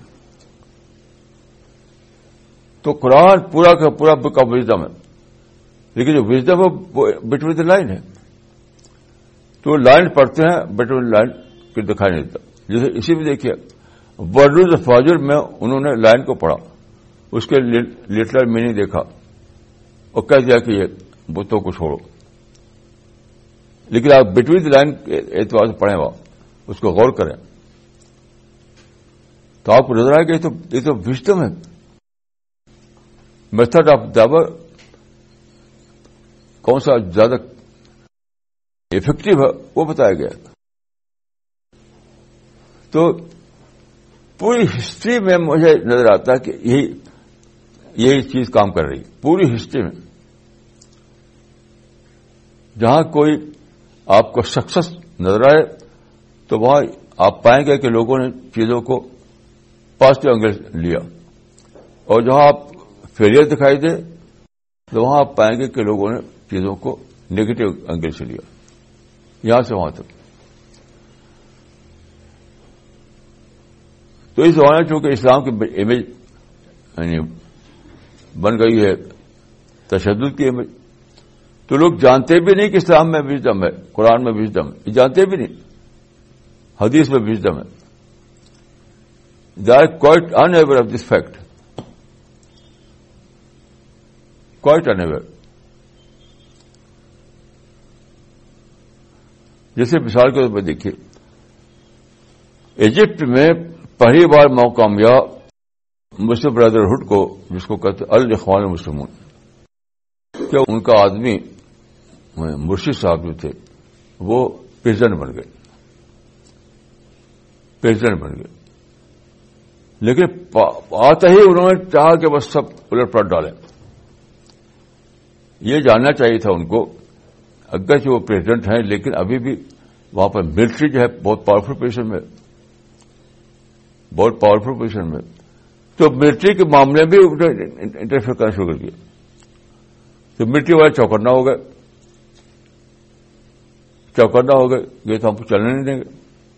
تو قرآن پورا کا پورا بک آف وزڈم ہے, لیکن جو وزڈم ہے وہ بٹوین دا لائن ہے. تو لائن پڑھتے ہیں, بٹوین لائن پھر دکھائی نہیں دیتا. جیسے اسی میں دیکھیے ورڈ فاجر میں انہوں نے لائن کو پڑھا, اس کے لٹرل میننگ دیکھا اور کہہ دیا کہ یہ بتوں کو چھوڑو. لیکن آپ بٹوین دی لائن کے اعتبار سے پڑھیں, وہاں اس کو غور کریں تو آپ کو نظر آئے گا یہ تو وزڈم ہے. میتھڈ آف دعوت کون سا زیادہ افیکٹو ہے وہ بتایا گیا. تو پوری ہسٹری میں مجھے نظر آتا ہے کہ یہی یہی چیز کام کر رہی. پوری ہسٹری میں جہاں کوئی آپ کو سکسس نظر آئے تو وہاں آپ پائیں گے کہ لوگوں نے چیزوں کو پازیٹو اینگل لیا, اور جہاں آپ فیلئر دکھائی دے تو وہاں آپ پائیں گے کہ لوگوں نے چیزوں کو نیگیٹو اینگل سے لیا. یہاں سے وہاں تک. تو اس زمانے چونکہ اسلام کی امیج یعنی بن گئی ہے تشدد کی امیج, تو لوگ جانتے بھی نہیں کہ اسلام میں وزڈم ہے, قرآن میں وزڈم ہے, یہ جانتے بھی نہیں. حدیث میں وزڈم ہے. They are quite unaware of this fact, quite unaware. جیسے مثال کے طور پر دیکھیے ایجپٹ میں پہلی بار موقع ملا مسلم برادرہڈ کو, جس کو کہتے الاخوان المسلمون, کہ ان کا آدمی مرشد صاحب جو تھے وہ پریزیڈنٹ بن گئے, پریزیڈنٹ بن گئے. لیکن آتے ہی انہوں نے چاہا کہ بس سب الٹ پلٹ ڈالیں. یہ جاننا چاہیے تھا ان کو اگرچہ وہ پریزیڈنٹ ہیں لیکن ابھی بھی وہاں پر ملٹری جو ہے بہت پاورفل پوزیشن میں, بہت پاورفل پوزیشن میں. تو ملٹری کے معاملے میں بھی انٹرفیئر کرنا شروع کر دیا. تو ملٹری والے چوکنا ہو گئے, چوکنا ہو گئے, یہ تو ہم کو چلنے نہیں دیں گے.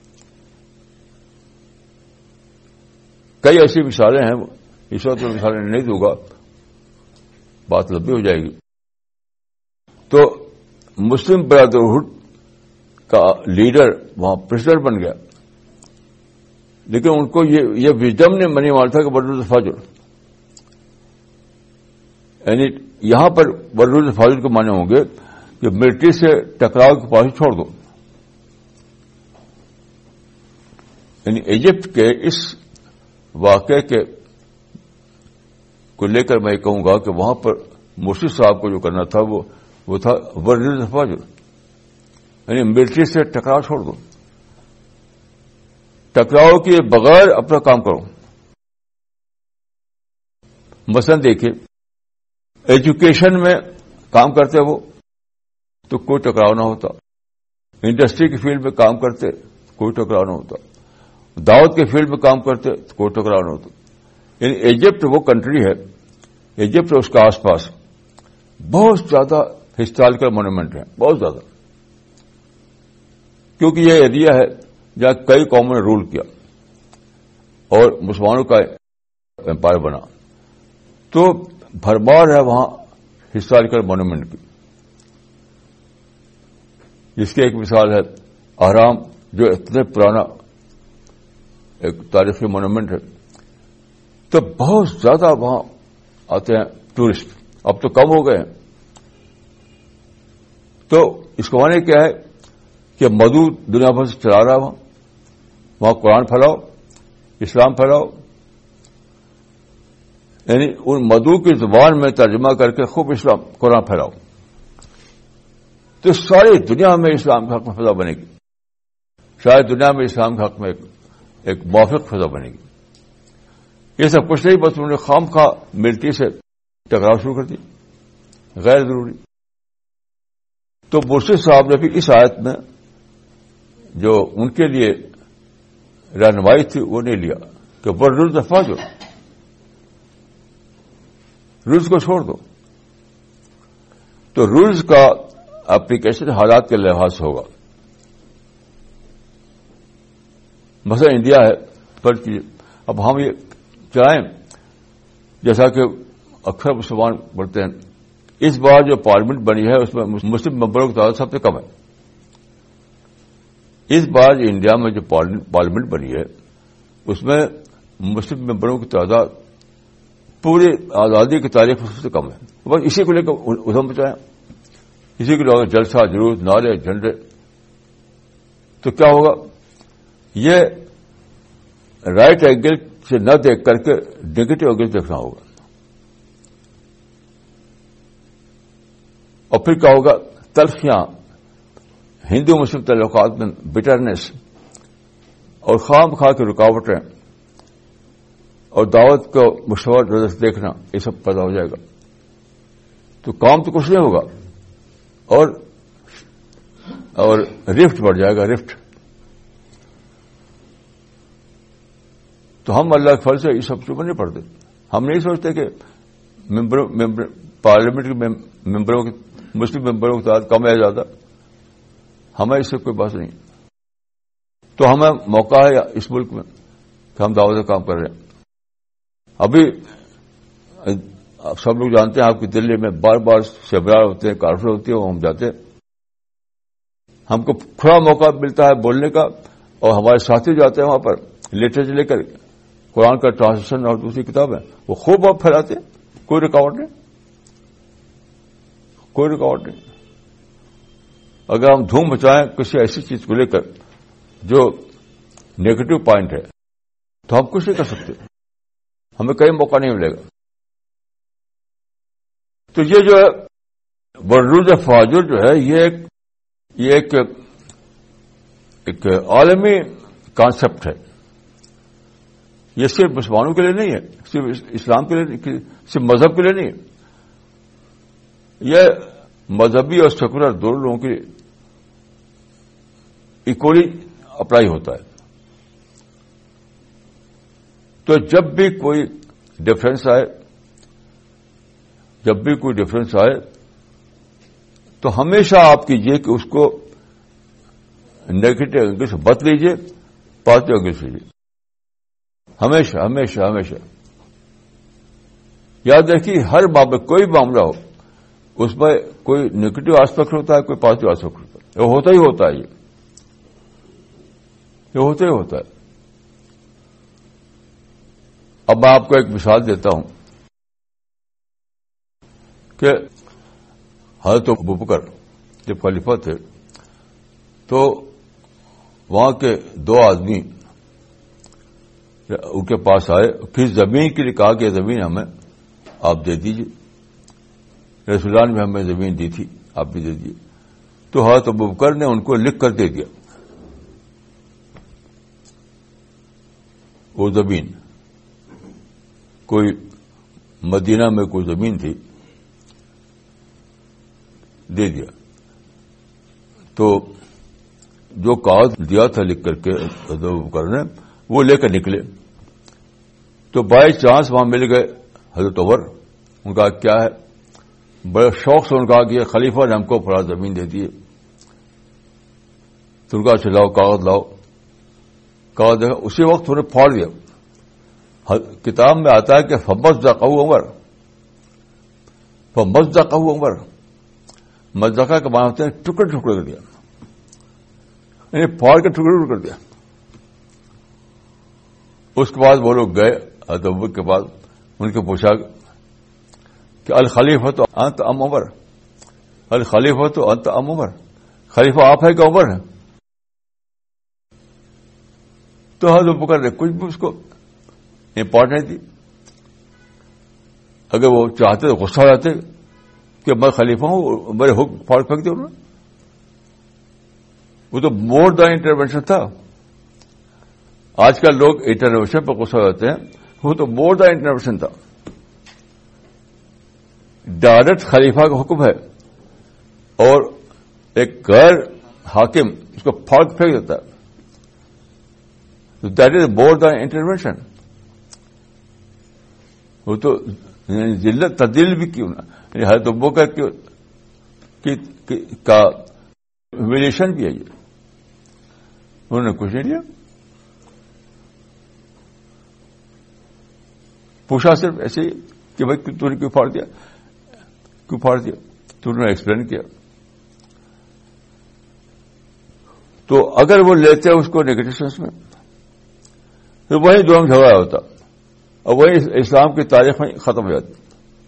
کئی ایسی مثالیں ہیں, اس وقت میں مثالیں نہیں دوں گا, بات لمبی ہو جائے گی. تو مسلم برادرہڈ کا لیڈر وہاں پریزیڈنٹ بن گیا, لیکن ان کو یہ یہ وزڈم نے منی مانا تھا کہ ورد فاجر, یعنی یہاں پر ورد فاجر کو مانے ہوں گے کہ ملٹری سے ٹکراؤ کے پاس چھوڑ دو. یعنی ایجپٹ کے اس واقعے کے کو لے کر میں کہوں گا کہ وہاں پر مرشد صاحب کو جو کرنا تھا وہ وہ تھا ورد فاجر, یعنی ملٹری سے ٹکراؤ چھوڑ دو, ٹکراؤ کے بغیر اپنا کام کرو. مثلا دیکھیے ایجوکیشن میں کام کرتے وہ تو کوئی ٹکراؤ نہ ہوتا, انڈسٹری کی فیلڈ میں کام کرتے کوئی ٹکراؤ نہ ہوتا, دعوت کے فیلڈ میں کام کرتے تو کوئی ٹکراؤ نہ ہوتا. یعنی ایجپٹ وہ کنٹری ہے, ایجپٹ اور اس کے آس پاس بہت زیادہ ہسٹوریکل مونومنٹ ہیں, بہت زیادہ, کیونکہ یہ ایریا ہے جہاں کئی قوموں نے رول کیا اور مسلمانوں کا امپائر بنا. تو بھرمار ہے وہاں ہسٹوریکل مونومنٹ کی, جس کی ایک مثال ہے اہرام, جو اتنے پرانا ایک تاریخی مونومنٹ ہے. تو بہت زیادہ وہاں آتے ہیں ٹورسٹ, اب تو کم ہو گئے ہیں. تو اس کو معنی کیا ہے کہ مدعو دنیا بھر سے چلا رہا ہے, وہاں وہاں قرآن پھیلاؤ, اسلام پھیلاؤ. یعنی ان مدعو کی زبان میں ترجمہ کر کے خوب اسلام قرآن پھیلاؤ, تو ساری دنیا میں اسلام کے حق میں فضا بنے گی, شاید دنیا میں اسلام کے حق میں ایک, ایک موافق فضا بنے گی. یہ سب کچھ نہیں, بس انہوں نے خام خواہ ملٹری سے ٹکراؤ شروع کر دی, غیر ضروری. تو مرشد صاحب نے بھی اس آیت میں جو ان کے لیے رہنمائی تھی وہ نہیں لیا کہ ورد فاجر, رولز کو چھوڑ دو. تو رولز کا اپلیکیشن حالات کے لحاظ سے ہوگا. مثلا انڈیا ہے پر چیز. اب ہم یہ چاہیں جیسا کہ اکثر مسلمان بولتے ہیں, اس بار جو پارلیمنٹ بنی ہے اس میں مسلم ممبروں کی تعداد سب سے کم ہے. اس بار جو انڈیا میں جو پارلیمنٹ بنی ہے اس میں مسلم ممبروں کی تعداد پوری آزادی کی تاریخ میں سب سے کم ہے. بس اسی کو لے کر ادھم بچائیں, اسی کو لے کر جلسہ جلوس نعرے جھنڈے, تو کیا ہوگا؟ یہ رائٹ اینگل سے نہ دیکھ کر کے نیگیٹو اینگل دیکھنا ہوگا. اور پھر کیا ہوگا؟ تلخیاں, ہندو مسلم تعلقات میں بٹرنس اور خام خواہ کی رکاوٹیں اور دعوت کو مشتبہ نظر سے دیکھنا, یہ سب پیدا ہو جائے گا. تو کام تو کچھ نہیں ہوگا, اور اور رفٹ بڑھ جائے گا, رفٹ. تو ہم اللہ کے فضل سے یہ سب چیزیں نہیں پڑھتے. ہم نہیں سوچتے کہ ممبروں ممبر پارلیمنٹ کے ممبروں کی مسلم ممبروں کی تعداد کم ہے زیادہ, ہمیں اس سے کوئی بات نہیں. تو ہمیں موقع ہے اس ملک میں کہ ہم دعوت کا کام کر رہے ہیں. ابھی سب لوگ جانتے ہیں آپ کی دلی میں بار بار سیمینار ہوتے ہیں, کانفرنس ہوتی ہے, وہ ہم جاتے ہیں. ہم کو کھلا موقع ملتا ہے بولنے کا, اور ہمارے ساتھی جاتے ہیں وہاں پر لٹریچر لے کر, قرآن کا ٹرانسلیشن اور دوسری کتابیں وہ خوب آپ پھیلاتے ہیں. کوئی رکاوٹ نہیں, کوئی رکاوٹ نہیں. اگر ہم دھوم مچائیں کسی ایسی چیز کو لے کر جو نیگیٹو پوائنٹ ہے تو ہم کچھ نہیں کر سکتے, ہمیں کہیں موقع نہیں ملے گا. تو یہ جو ہے بروز فاجر جو ہے یہ ایک یہ ایک ایک عالمی کانسیپٹ ہے. یہ صرف مسلمانوں کے لیے نہیں ہے, صرف اسلام کے لیے, صرف مذہب کے لیے نہیں ہے. یہ مذہبی اور سیکولر دونوں لوگوں کے ایکولی اپلائی ہوتا ہے. تو جب بھی کوئی ڈفرینس آئے جب بھی کوئی ڈفرینس آئے تو ہمیشہ آپ کیجئے کہ اس کو نیگیٹو اینگل سے مت لیجیے, پازیٹو اینگل سے لیجیے. ہمیشہ ہمیشہ ہمیشہ یاد رکھیے, ہر معاملہ کوئی معاملہ ہو اس میں کوئی نیگیٹو آسپیکٹ ہوتا ہے, کوئی پازیٹو آسپیکٹ ہوتا ہے. یہ ہوتا ہی ہوتا ہے, یہ یہ ہوتا ہی ہوتا ہے. اب میں آپ کو ایک مثال دیتا ہوں کہ حضرت ابوبکر جب خلیفہ تھے تو وہاں کے دو آدمی ان کے پاس آئے, پھر زمین کے لیے کہا کہ زمین ہمیں آپ دے دیجیے. رسولان میں ہمیں زمین دی تھی, آپ بھی دے دیجیے. تو حضرت ابوبکر نے ان کو لکھ کر دے دیا وہ زمین. کوئی مدینہ میں کوئی زمین تھی, دے دیا. تو جو کاغذ دیا تھا لکھ کر کے حضرت ابوبکر نے وہ لے کر نکلے, تو بائی چانس وہاں مل گئے حضرت عمر. ان کا کیا ہے, بڑے شوق سے ان کا کہ خلیفہ نے ہم کو فلاں زمین دے دیے. تو ان کا اچھا لاؤ کاغذ لاؤ, کاغذ دیکھا, اسی وقت انہیں پھاڑ دیا. کتاب میں آتا ہے کہ فمزقہ عمر, فمزقہ عمر, مزقہ کا معنی ہوتے ہیں ٹکڑے ٹکڑے کر دیا, یعنی پھاڑ کے ٹکڑے ٹکڑے کر دیا. اس کے بعد وہ لوگ گئے حضرت ابوبکر کے بعد, ان کو پوچھا کہ الخلیفہ تو انت ام عمر, الخلیفہ تو انت ام عمر, خلیفہ آپ ہے کہ عمر ہے؟ تو حضرت ابوبکر نے کچھ بھی اس کو امپورٹنٹ دی. اگر وہ چاہتے تو غصہ ہو جاتے کہ میں خلیفہ ہوں, میرے حکم پھاڑ پھینک دیا انہوں نے. وہ تو مور دین انٹروینشن تھا. آج کل لوگ انٹروینشن پر غصہ ہو جاتے ہیں, وہ تو مور دین انٹروینشن تھا. ڈائریکٹ خلیفہ کا حکم ہے اور ایک غیر حاکم اس کو پھاڑ پھینک دیتا ہے, that is more then intervention. وہ تو ذلت تبدیل بھی کیوں نہ, حضرت ابوبکر کا ہیومیلیشن بھی ہے یہ, انہوں نے کچھ نہیں لیا. پوچھا صرف ایسے ہی کہ بھائی تو نے کیوں پھاڑ دیا, کیوں پھاڑ دیا, تو انہوں نے ایکسپلین کیا. تو اگر وہ لیتے اس کو نیگیٹو سینس میں تو وہی دونوں میں جھگڑا ہوتا اور وہی اسلام کی تاریخ میں ختم ہو جاتی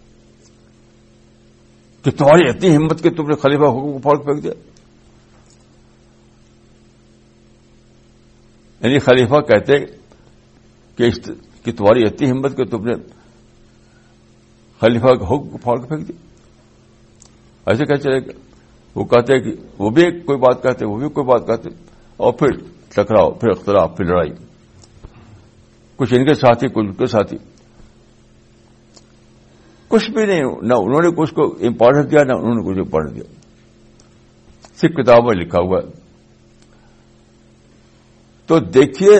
کہ تمہاری اتنی ہمت کہ تم نے خلیفہ حکم کو پھاڑ کے پھینک دیا. یعنی خلیفہ کہتے کہ تمہاری اتنی ہمت کہ تم نے خلیفہ کا حکم کو پھاڑ کے پھینک دیا. ایسے کیا چلے گا؟ وہ کہتے ہیں کہ وہ بھی کوئی بات کہتے وہ بھی کوئی بات کہتے اور پھر ٹکراؤ, پھر اختلاف, پھر لڑائی, کچھ ان کے ساتھی کچھ ان کے ساتھی. کچھ بھی نہیں, نہ انہوں نے کچھ کو امپورٹنس دیا نہ انہوں نے کچھ امپورٹنس دیا, صرف کتاب میں لکھا ہوا ہے. تو دیکھیے,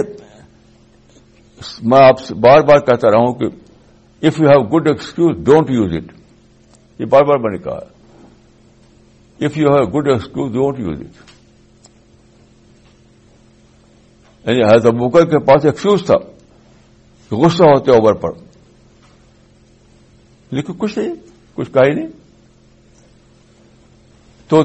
میں آپ سے بار بار کہتا رہا ہوں کہ if you have good excuse don't use it. یہ بار بار میں نے کہا, if you have good excuse don't use it. یعنی حضرت ابوبکر کے پاس ایکسکیوز تھا, غصہ ہوتے عمر پر, لیکن کچھ نہیں, کچھ کہا ہی نہیں. تو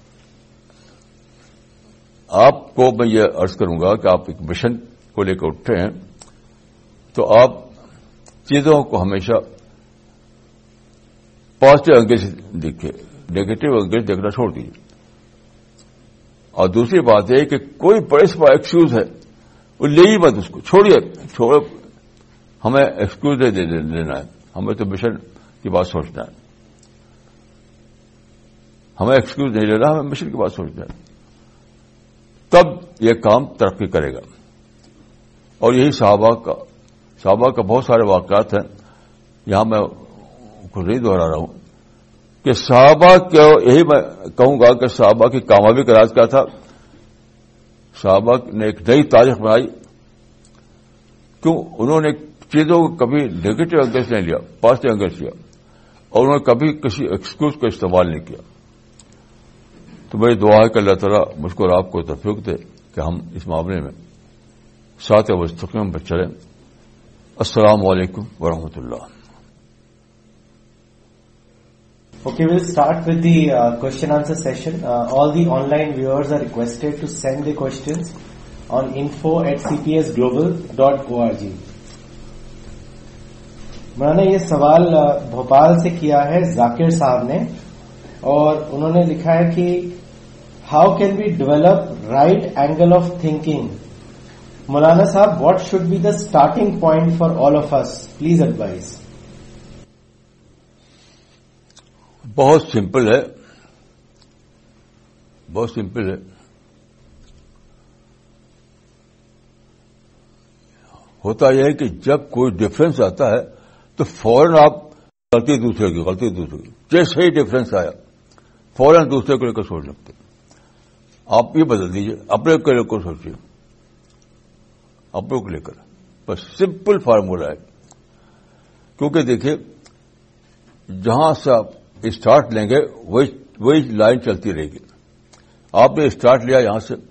آپ کو میں یہ عرض کروں گا کہ آپ ایک مشن کو لے کر اٹھے ہیں تو آپ چیزوں کو ہمیشہ پازیٹو اینگل سے دیکھیں, نیگیٹو اینگل دیکھنا چھوڑ دیجیے. اور دوسری بات یہ کہ کوئی بڑے سے بڑا ایکسکیوز ہے وہ لے ہی مت, اس کو چھوڑیے, چھوڑو. ہمیں ایکسکیوز نہیں لینا ہے, ہمیں تو مشن کی بات سوچنا ہے. ہمیں ایکسکیوز نہیں لینا, ہمیں مشن کی بات سوچنا ہے. تب یہ کام ترقی کرے گا. اور یہی صحابہ کا صحابہ کا بہت سارے واقعات ہیں, یہاں میں خود نہیں دوہرا رہا ہوں کہ صحابہ کے, یہی میں کہوں گا کہ صحابہ کی کامیابی کا راز کیا تھا. صحابہ نے ایک نئی تاریخ بنائی. کیوں؟ انہوں نے چیزوں کو کبھی نیگیٹو اینگل سے نہیں لیا, پازیٹو اینگل سے لیا, اور انہوں نے کبھی کسی ایکسکیوز کا استعمال نہیں کیا. تو میری دعا ہے کہ اللہ تعالیٰ مجھ کو اور آپ کو توفیق دے کہ ہم اس معاملے میں ساتھ مستقیم پر چلیں. السلام علیکم ورحمۃ اللہ. Okay, we'll start with the uh, question answer session. Uh, all the online viewers are requested to send their questions on info at c p s global dot org. مولانا یہ سوال بھوپال سے کیا ہے ذاکر صاحب نے, اور انہوں نے لکھا ہے کہ how can we develop right angle of thinking. مولانا صاحب, what should be the starting point for all of us, please advise. بہت سمپل ہے, بہت سمپل ہے. ہوتا یہ ہے کہ جب کوئی ڈفرینس آتا ہے تو فوراً آپ غلطی دوسرے کی غلطی دوسرے کی جیسے ہی ڈفرینس آیا فوراً دوسرے کو لے کر سوچ سکتے. آپ یہ بدل دیجیے, اپنے کو لے کر سوچیے, اپنے کو لے کر. بس سمپل فارمولا ہے. کیونکہ دیکھیے, جہاں سے آپ اسٹارٹ لیں گے وہی وہی لائن چلتی رہے گی. آپ نے اسٹارٹ لیا یہاں سے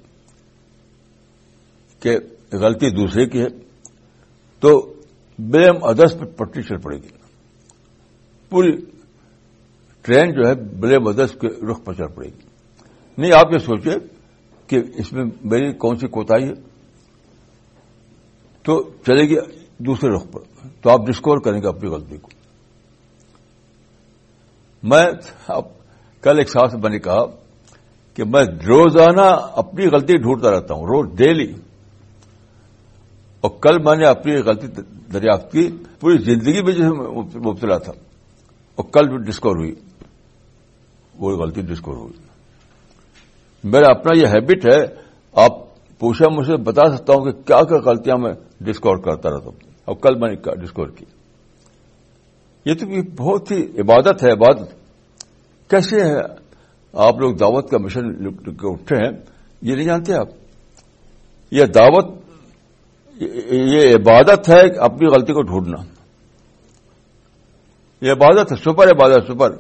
کہ غلطی دوسرے کی ہے تو بلیم ادرس پر پٹی چل پڑے گی. پوری ٹرین جو ہے بلیم ادرس کے رخ پر چل پڑے گی. نہیں, آپ یہ سوچیں کہ اس میں میری کون سی کوتاہی ہے تو چلے گی دوسرے رخ پر, تو آپ ڈسکور کریں گے اپنی غلطی کو. میں اب کل ایک صاحب سے میں نے کہا کہ میں روزانہ اپنی غلطی ڈھونڈتا رہتا ہوں, روز ڈیلی. اور کل میں نے اپنی غلطی دریافت کی, پوری زندگی میں جو مبتلا تھا, اور کل بھی ڈسکور ہوئی, وہ غلطی ڈسکور ہوئی. میرا اپنا یہ ہیبٹ ہے. آپ پوچھا مجھ سے, بتا سکتا ہوں کہ کیا کیا غلطیاں میں ڈسکور کرتا رہتا ہوں, اور کل میں نے ڈسکور کی. یہ تو بہت ہی عبادت ہے. عبادت کیسے ہے؟ آپ لوگ دعوت کا مشن اٹھے ہیں, یہ نہیں جانتے آپ. یہ دعوت, یہ عبادت ہے اپنی غلطی کو ڈھونڈنا. یہ عبادت ہے, سپر عبادت, سپر.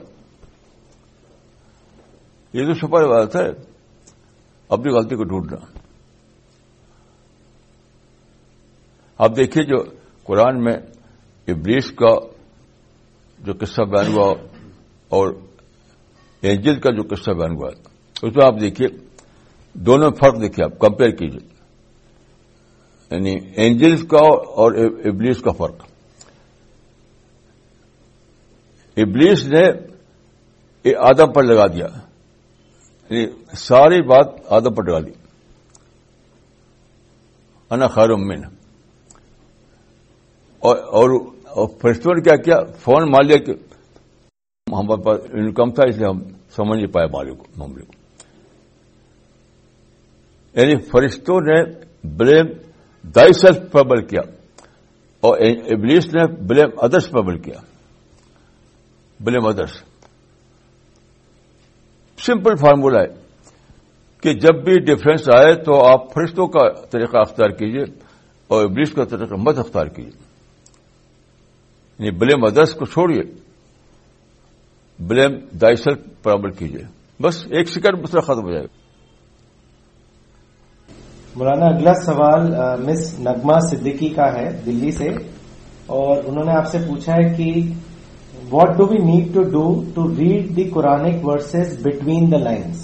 یہ تو سپر عبادت ہے, اپنی غلطی کو ڈھونڈنا. آپ دیکھیے جو قرآن میں ابلیس کا جو قصہ بیان ہوا اور اینجل کا جو قصہ بیان ہوا اس میں آپ دیکھیے دونوں فرق دیکھیے، آپ کمپیئر کیجیے، یعنی اینجلز کا اور ابلیس کا فرق. ابلیس نے آدم پر لگا دیا، یعنی ساری بات آدم پر لگا دی، انا خیر من، اور اور فرشتوں نے کیا کیا، فون مان لیا کہ ہمارے پاس انکم تھا اس لیے ہم سمجھ نہیں پائے معاملے کو معاملے کو یعنی فرشتوں نے بلیم دائی سیلف پر عمل کیا اور ابلیس نے بلیم ادرس پر عمل کیا. بلیم ادرس سمپل فارمولا ہے کہ جب بھی ڈفرینس آئے تو آپ فرشتوں کا طریقہ اختیار کیجیے اور ابلیس کا طریقہ مت اختیار کیجیے. یعنی بلیم ادرس کو چھوڑیے، بلیم دائی سیلف پر عمل کیجیے، بس ایک سیکنڈ مسئلہ ختم ہو جائے گا. مولانا اگلا سوال مس نغمہ صدیقی کا ہے دلی سے، اور انہوں نے آپ سے پوچھا ہے کہ what do we need to do to read the Quranic verses between the lines.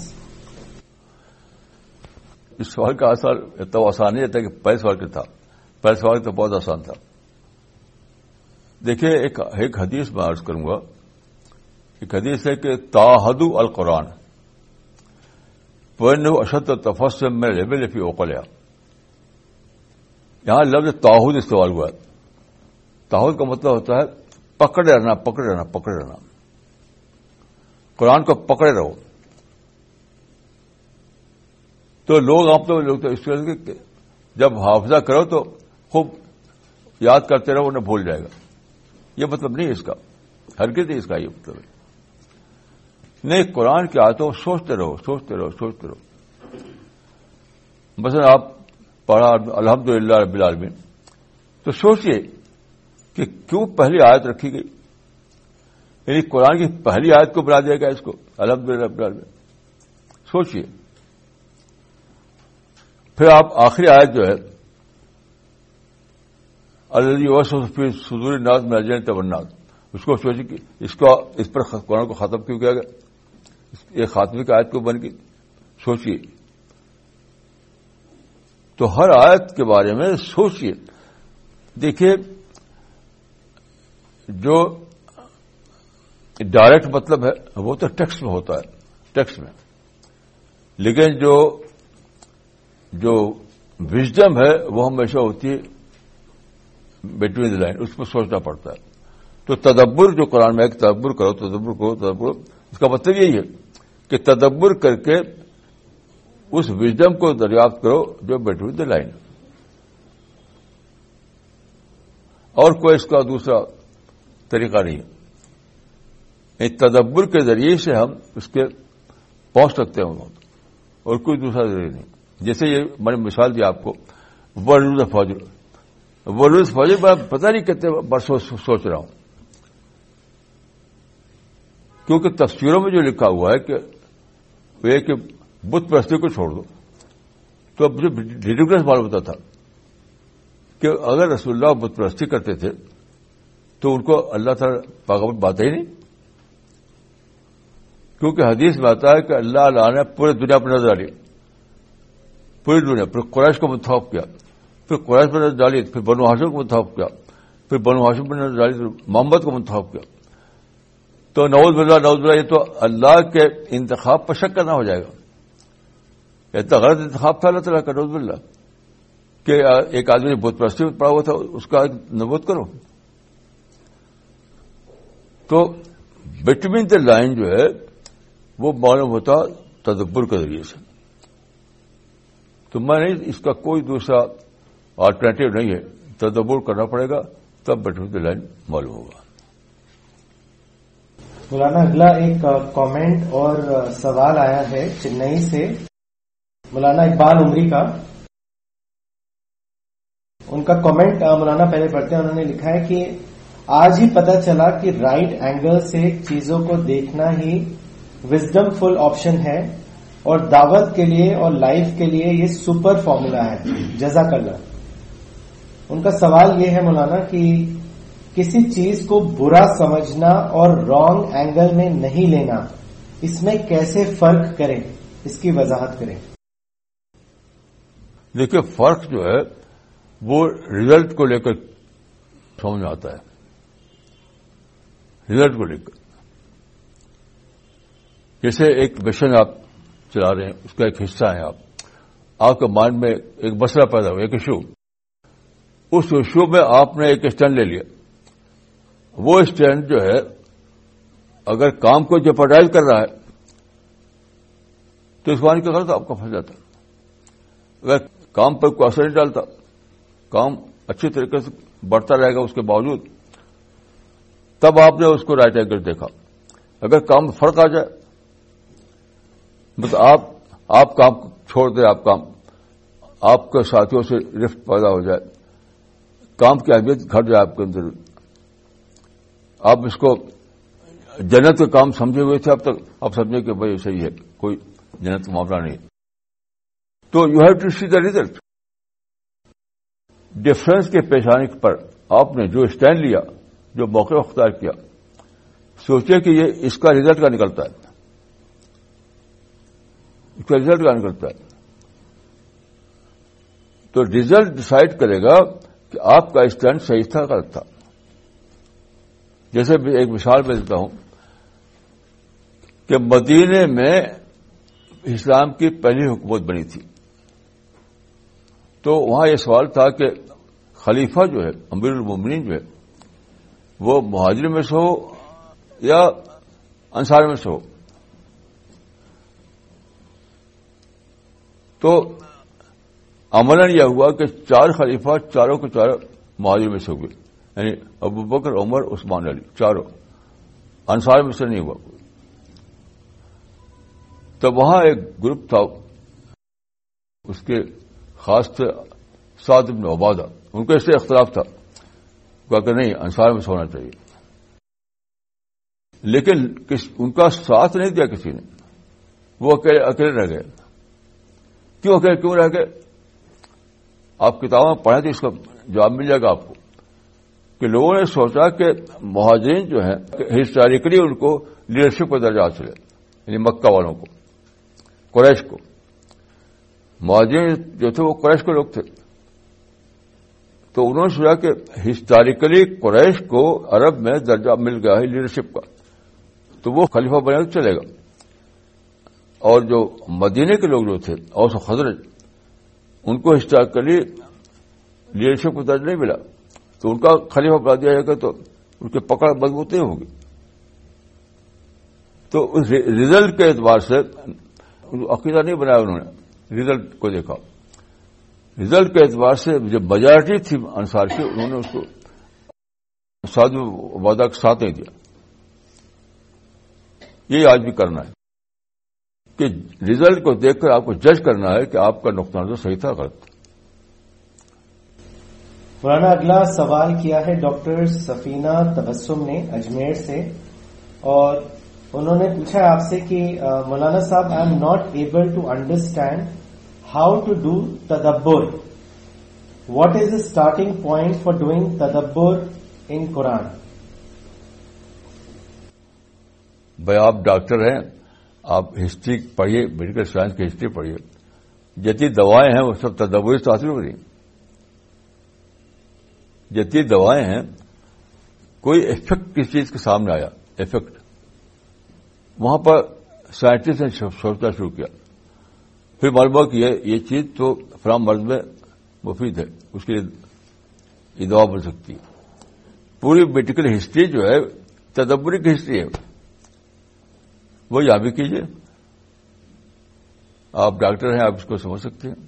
اس سوال کا آسان اتنا آسان نہیں رہتا کہ پہلے سوال کا تھا، پہلے سوال تو بہت آسان تھا. دیکھیے ایک ایک حدیث میں عرض کروں گا، ایک حدیث ہے کہ تاحدو القرآن وَإِنَّهُ أَشَدُّ تَفَصُّمًا مِنَ الْإِبِلِ فِي عُقَلِهَا. یہاں لفظ تاحد استعمال ہوا ہے. تاحد کا مطلب ہوتا ہے پکڑے رہنا، پکڑے رہنا، پکڑے رہنا. قرآن کو پکڑے رہو. تو لوگ آپ تو لوگ اس طرح کے جب حافظہ کرو تو خوب یاد کرتے رہو، انہیں بھول جائے گا. یہ مطلب نہیں ہے اس کا، ہرگز نہیں اس کا یہ مطلب ہے. نہیں، قرآن کی آیتوں سوچتے رہو، سوچتے رہو، سوچتے رہو. مثلا آپ پڑھا الحمدللہ رب العالمین، تو سوچئے کہ کیوں پہلی آیت رکھی گئی، یعنی قرآن کی پہلی آیت کو بنا دیا گیا اس کو الحمدللہ رب العالمین. سوچئے. پھر آپ آخری آیت جو ہے الذی یوسوس فی صدور الناس من الجنۃ والناس، اس کو سوچیے کہ اس کا اس پر قرآن کو ختم کیوں کیا گیا، یہ خاتمے کی آیت کو بن گئی. سوچئے. تو ہر آیت کے بارے میں سوچئے. دیکھیے جو ڈائریکٹ مطلب ہے وہ تو ٹیکسٹ میں ہوتا ہے، ٹیکسٹ میں، لیکن جو جو وژڈم ہے وہ ہمیشہ ہوتی ہے بٹوین دی لائن، اس پر سوچنا پڑتا ہے. تو تدبر جو قرآن میں ایک تدبر کرو، تدبر کرو، تدبر، اس کا مطلب یہی ہے کہ تدبر کر کے اس وژڈم کو دریافت کرو جو بٹوین دی لائن. اور کوئی اس کا دوسرا طریقہ نہیں ہے. تدبر کے ذریعے سے ہم اس کے پہنچ سکتے ہیں وہاں، اور کوئی دوسرا ذریعہ نہیں. جیسے یہ میں نے مثال دی آپ کو ورلڈ فوجر، ورلڈ فوجر میں پتہ نہیں کتنے برسوں سوچ رہا ہوں، کیونکہ تفسیروں میں جو لکھا ہوا ہے کہ وہ کہ بت پرستی کو چھوڑ دو. تو اب مجھے ریڈیکولس معلوم ہوتا تھا کہ اگر رسول اللہ بت پرستی کرتے تھے تو ان کو اللہ تعالیٰ پاک بات ہی نہیں، کیونکہ حدیث میں آتا ہے کہ اللہ تعالیٰ نے پورے دنیا پر نظر ڈالی، پوری دنیا. پھر قریش کو منتخب کیا، پھر قریش پر نظر ڈالی، پھر بنو ہاشم کو منتخب کیا، پھر بنو ہاشم پر نظر ڈالی تو محمد کو منتخب کیا. تو نعوذ باللہ نعوذ باللہ یہ تو اللہ کے انتخاب پر شک کرنا ہو جائے گا. اتنا غلط انتخاب تھا اللہ تعالیٰ کا، نعوذ باللہ، کہ ایک آدمی نے بت پرستی میں پڑا ہوا تھا اس کا نبوت کرو. تو بٹوین دا لائن جو ہے وہ معلوم ہوتا تدبر کے ذریعے سے. تو میں نہیں، اس کا کوئی دوسرا آلٹرنیٹو نہیں ہے، تدبر کرنا پڑے گا تب بٹوین دا لائن معلوم ہوگا. مولانا اگلا ایک کامنٹ اور سوال آیا ہے چنئی سے مولانا اقبال عمری کا. ان کا کامنٹ مولانا پہلے پڑھتے ہیں. انہوں نے لکھا ہے کہ آج ہی پتہ چلا کہ رائٹ اینگل سے چیزوں کو دیکھنا ہی وزڈم فل آپشن ہے، اور دعوت کے لیے اور لائف کے لیے یہ سپر فارمولا ہے. جزاک اللہ. ان کا سوال یہ ہے مولانا کہ کسی چیز کو برا سمجھنا اور رانگ اینگل میں نہیں لینا، اس میں کیسے فرق کریں، اس کی وضاحت کریں. دیکھیے، فرق جو ہے وہ رزلٹ کو لے کر سمجھ میں آتا ہے. رزلٹ کو لے کر، جیسے ایک مشن آپ چلا رہے ہیں، اس کا ایک حصہ ہے، آپ آپ کے مائنڈ میں ایک مسئلہ پیدا ہوا، ایک ایشو. اس ایشو میں آپ نے ایک اسٹینڈ لے لیا. وہ اسٹینڈ جو ہے اگر کام کو جیپرڈائز کر رہا ہے تو اس بات کا غلط آپ کا پھنس جاتا. اگر کام پر کوئی اثر نہیں ڈالتا، کام اچھی طریقے سے بڑھتا رہے گا اس کے باوجود، تب آپ نے اس کو رائٹ اینگل دیکھا. اگر کام میں فرق آ جائے، مطلب آپ آپ کام چھوڑ دیں، آپ کام آپ کے ساتھیوں سے رفت پیدا ہو جائے، کام کی اہمیت گھٹ جائے آپ کے اندر، آپ اس کو جنت کا کام سمجھے ہوئے تھے اب تک، آپ سمجھیں کہ بھائی صحیح ہے، کوئی جنت کا معاملہ نہیں، تو you have to see the result. Difference کے پیش آنے پر آپ نے جو اسٹینڈ لیا، جو موقع اختیار کیا، سوچے کہ یہ اس کا ریزلٹ کا نکلتا ہے، اس کا ریزلٹ کا نکلتا ہے. تو ریزلٹ ڈسائڈ کرے گا کہ آپ کا اسٹینڈ صحیح تھا غلط تھا. جیسے ایک مثال میں دیتا ہوں کہ مدینے میں اسلام کی پہلی حکومت بنی تھی، تو وہاں یہ سوال تھا کہ خلیفہ جو ہے، امیر المومنین جو ہے، وہ مہاجر میں سے ہو یا انصار میں سے ہو. تو عملاً یہ ہوا کہ چار خلیفہ چاروں کے چاروں مہاجر میں سے ہوئے، یعنی ابو بکر، عمر، عثمان، علی، چاروں. انصار میں سے نہیں ہوا کوئی. تب وہاں ایک گروپ تھا، اس کے خاص تھے سعد بن عبادہ. ان کو اس سے اختلاف تھا، کہا کہ نہیں، انصار میں سے ہونا چاہیے. لیکن ان کا ساتھ نہیں دیا کسی نے، وہ اکیلے اکیلے رہ گئے. کیوں اکیلے کیوں رہ گئے؟ آپ کتابوں میں پڑھیں تو اس کا جواب مل جائے گا آپ کو، کہ لوگوں نے سوچا کہ مہاجرین جو ہیں ہسٹوریکلی ان کو لیڈرشپ کا درجہ حاصل ہے، یعنی مکہ والوں کو، قریش کو. مہاجرین جو تھے وہ قریش کے لوگ تھے، تو انہوں نے سوچا کہ ہسٹوریکلی قریش کو عرب میں درجہ مل گیا ہے لیڈرشپ کا، تو وہ خلیفہ بنے تو چلے گا. اور جو مدینے کے لوگ جو تھے، اوس و خزرج، ان کو ہسٹوریکلی لیڈرشپ کا درجہ نہیں ملا، تو ان کا خلیفہ بنا دیا جائے گا تو ان کی پکڑ مضبوط نہیں ہوگی. تو اس ریزلٹ کے اعتبار سے عقیدہ نہیں بنایا انہوں نے، ریزلٹ کو دیکھا. ریزلٹ کے اعتبار سے جو میجارٹی تھی انصار کی، انہوں نے اس کو سعد بن عبادہ کے ساتھ نہیں دیا. یہ آج بھی کرنا ہے کہ ریزلٹ کو دیکھ کر آپ کو جج کرنا ہے کہ آپ کا نقطہ نظر صحیح تھا غلط. مولانا اگلا سوال کیا ہے ڈاکٹر سفینہ تبسم نے اجمیر سے، اور انہوں نے پوچھا آپ سے کہ مولانا صاحب، I am not able to understand how to do تدبر. What is the starting point for doing تدبر ان قرآن؟ بھائی آپ ڈاکٹر ہیں، آپ ہسٹری پڑھیے، میڈیکل سائنس کی ہسٹری پڑھیے. جتنی دوائیں ہیں وہ سب تدبر سے حاصل ہو رہی ہیں. جتنی دوائیں ہیں، کوئی افیکٹ کس چیز کے سامنے آیا، افیکٹ، وہاں پر سائنٹسٹ نے سوچنا شروع کیا، پھر معلوم ہوا کہ یہ چیز تو فلاں مرض میں مفید ہے، اس کے لیے یہ دوا بن سکتی ہے. پوری میڈیکل ہسٹری جو ہے تدبری کی ہسٹری ہے، وہ یہاں بھی کیجیے. آپ ڈاکٹر ہیں، آپ اس کو سمجھ سکتے ہیں.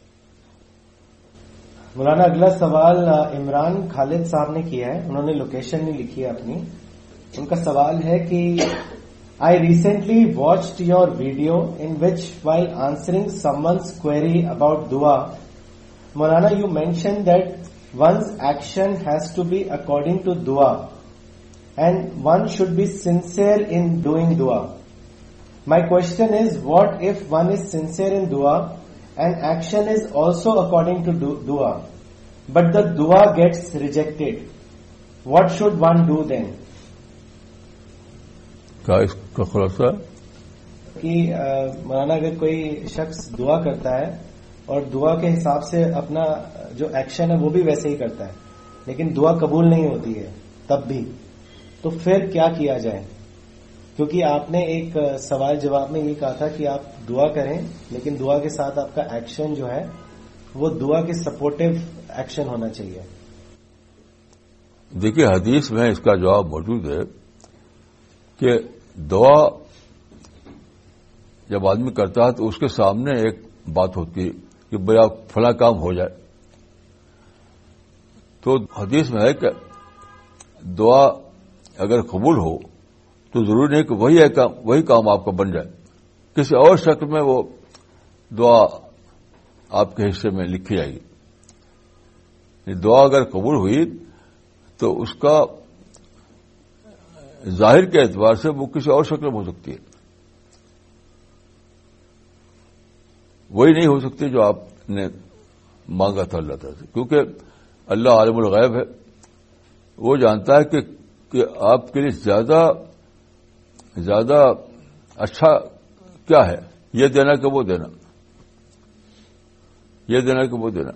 مولانا اگلا سوال عمران خالد صاحب نے کیا ہے، انہوں نے لوکیشن نہیں لکھی ہے اپنی. ان کا سوال ہے کہ I recently watched your video in which while answering someone's query about dua, Maulana you mention that one's action has to be according to dua and one should be sincere in doing dua. My question is, what if one is sincere in dua and action is also according to dua, but the dua gets rejected? what should one do then? کیا اس کا خلاصہ کہ مولانا اگر کوئی شخص دعا کرتا ہے اور دعا کے حساب سے اپنا جو ایکشن ہے وہ بھی ویسے ہی کرتا ہے لیکن دعا قبول نہیں ہوتی ہے تب بھی، تو پھر کیا کیا جائے؟ کیونکہ آپ نے ایک سوال جواب میں یہ کہا تھا کہ آپ دعا کریں لیکن دعا کے ساتھ آپ کا ایکشن جو ہے وہ دعا کے سپورٹیو ایکشن ہونا چاہیے. دیکھیے حدیث میں اس کا جواب موجود ہے کہ دعا جب آدمی کرتا ہے تو اس کے سامنے ایک بات ہوتی ہے کہ بھیا فلاں کام ہو جائے. تو حدیث میں ہے کہ دعا اگر قبول ہو تو ضروری نہیں کہ وہی کام وہی کام آپ کا بن جائے، کسی اور شکل میں وہ دعا آپ کے حصے میں لکھی جائے گی. دعا اگر قبول ہوئی تو اس کا ظاہر کے اعتبار سے وہ کسی اور شکل میں ہو سکتی ہے، وہی نہیں ہو سکتی جو آپ نے مانگا تھا اللہ تعالی سے، کیونکہ اللہ عالم الغیب ہے. وہ جانتا ہے کہ کہ آپ کے لیے زیادہ زیادہ اچھا کیا ہے، یہ دینا کہ وہ دینا، یہ دینا کہ وہ دینا.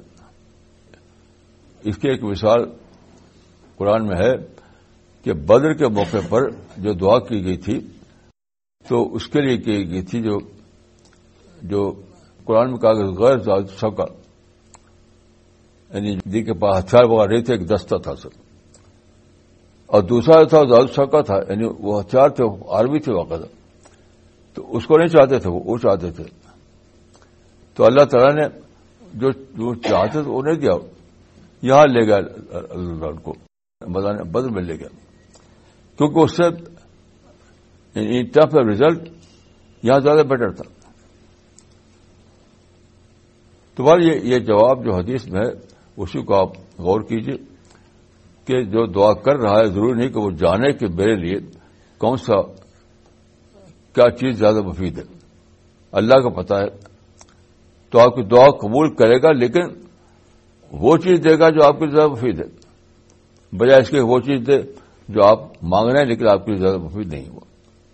اس کی ایک مثال قرآن میں ہے کہ بدر کے موقع پر جو دعا کی گئی تھی تو اس کے لیے کی گئی تھی جو جو قرآن میں کہا کہ غیر ذات شوکا، یعنی جن کے پاس ہتھیار وغیرہ نہیں تھے، ایک دستہ تھا سب، اور دوسرا تھا ذات شوکا تھا، یعنی وہ ہتھیار تھے، آرمی تھے واقعہ، تو اس کو نہیں چاہتے تھے، وہ چاہتے تھے. تو اللہ تعالیٰ نے جو جو چاہتے تھے وہ نہیں دیا، یہاں لے گیا اللہ ان کو بدر میں لے گیا، کیونکہ اس سے ان ٹرمز آف ریزلٹ یہاں زیادہ بیٹر تھا. تو بار یہ یہ جواب جو حدیث میں ہے اسی کو آپ غور کیجیے کہ جو دعا کر رہا ہے ضروری نہیں کہ وہ جانے کہ میرے لیے کون سا کیا چیز زیادہ مفید ہے، اللہ کو پتا ہے. تو آپ کی دعا قبول کرے گا لیکن وہ چیز دے گا جو آپ کے لیے زیادہ مفید ہے، بجائے اس کے وہ چیز دے جو آپ مانگ رہے ہیں لیکن آپ کے لیے زیادہ مفید نہیں ہوا.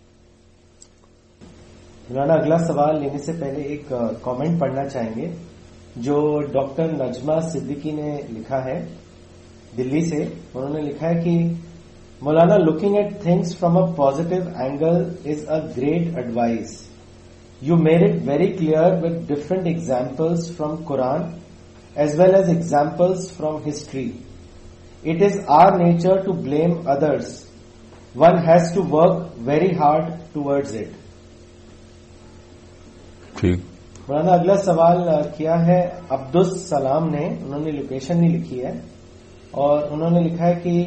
مولانا اگلا سوال لینے سے پہلے ایک کامنٹ پڑھنا چاہیں گے جو ڈاکٹر نجمہ صدیقی نے لکھا ہے دلی سے. انہوں نے لکھا ہے کہ Maulana looking at things from a positive angle is a great advise. You made it very clear with different examples from Quran as well as examples from history. It is our nature to blame others. One has to work very hard towards it. ٹھیک. مولانا اگلا سوال کیا ہے عبدالسلام نے، انہوں نے location نہیں لکھی ہے، اور انہوں نے لکھا ہے کہ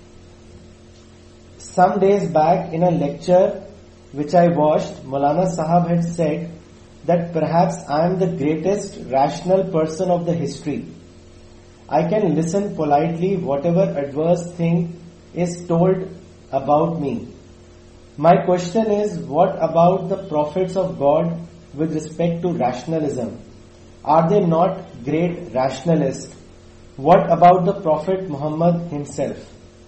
some days back in a lecture which I watched, Maulana Sahab had said that perhaps I am the greatest rational person of the history. I can listen politely whatever adverse thing is told about me. My question is, what about the prophets of God with respect to rationalism? Are they not great rationalists? What about the Prophet Muhammad himself?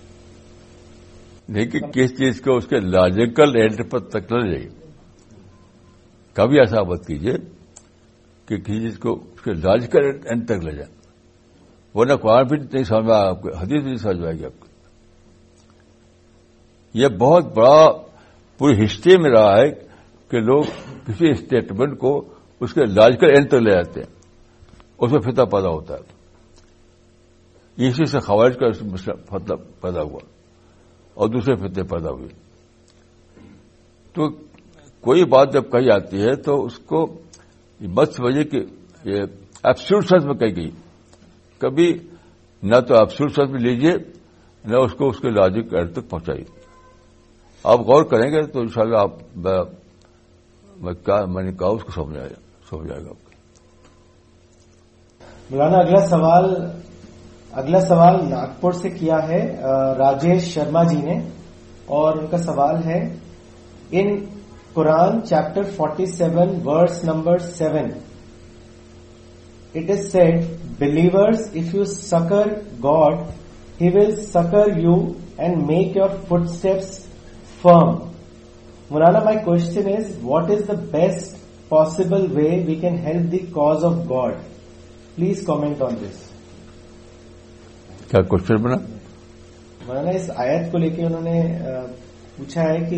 دیکھیے کس چیز کو اس کے logical and پر تک نہ جائیے، کبھی ایسا مت کیجیے کہ کسی چیز کو اس کے لاجیکل اینڈ تک لے جائیں، ورنہ قرآن بھی نہیں سمجھ میں آپ کو، حدیث بھی نہیں سمجھ آئے گی آپ کو. یہ بہت بڑا پوری ہسٹری میں رہا ہے کہ لوگ کسی اسٹیٹمنٹ کو اس کے لاجیکل اینڈ تک لے جاتے ہیں، اس میں فتنہ پیدا ہوتا ہے. اسی سے خوارج کا فتنہ پیدا ہوا اور دوسرے فتنے پیدا ہوئے. تو کوئی بات جب کہی جاتی ہے تو اس کو مت سمجھیے کہ یہ ایبسولوٹ سینس میں کہی گئی. کبھی نہ تو ایبسولوٹ سینس میں لیجیے نہ اس کو اس کے لاجک اینڈ تک پہنچائیے. آپ غور کریں گے تو انشاءاللہ آپ میں کیا میں نے کہا اس کو سمجھ آئے سمجھ آئے گا آپ کو. مولانا اگلا سوال اگلا سوال ناگپور سے کیا ہے راجیش شرما جی نے، اور ان کا سوال ہے in Quran chapter forty seven verse number seven it is said, believers, if you succor God, He will succor you and make your footsteps firm. Maulana, my question is, what is the best possible way we can help the cause of God? Please comment on this. کیا question بنا؟ مولانا اس آیت کو لے کے انہوں نے پوچھا ہے کہ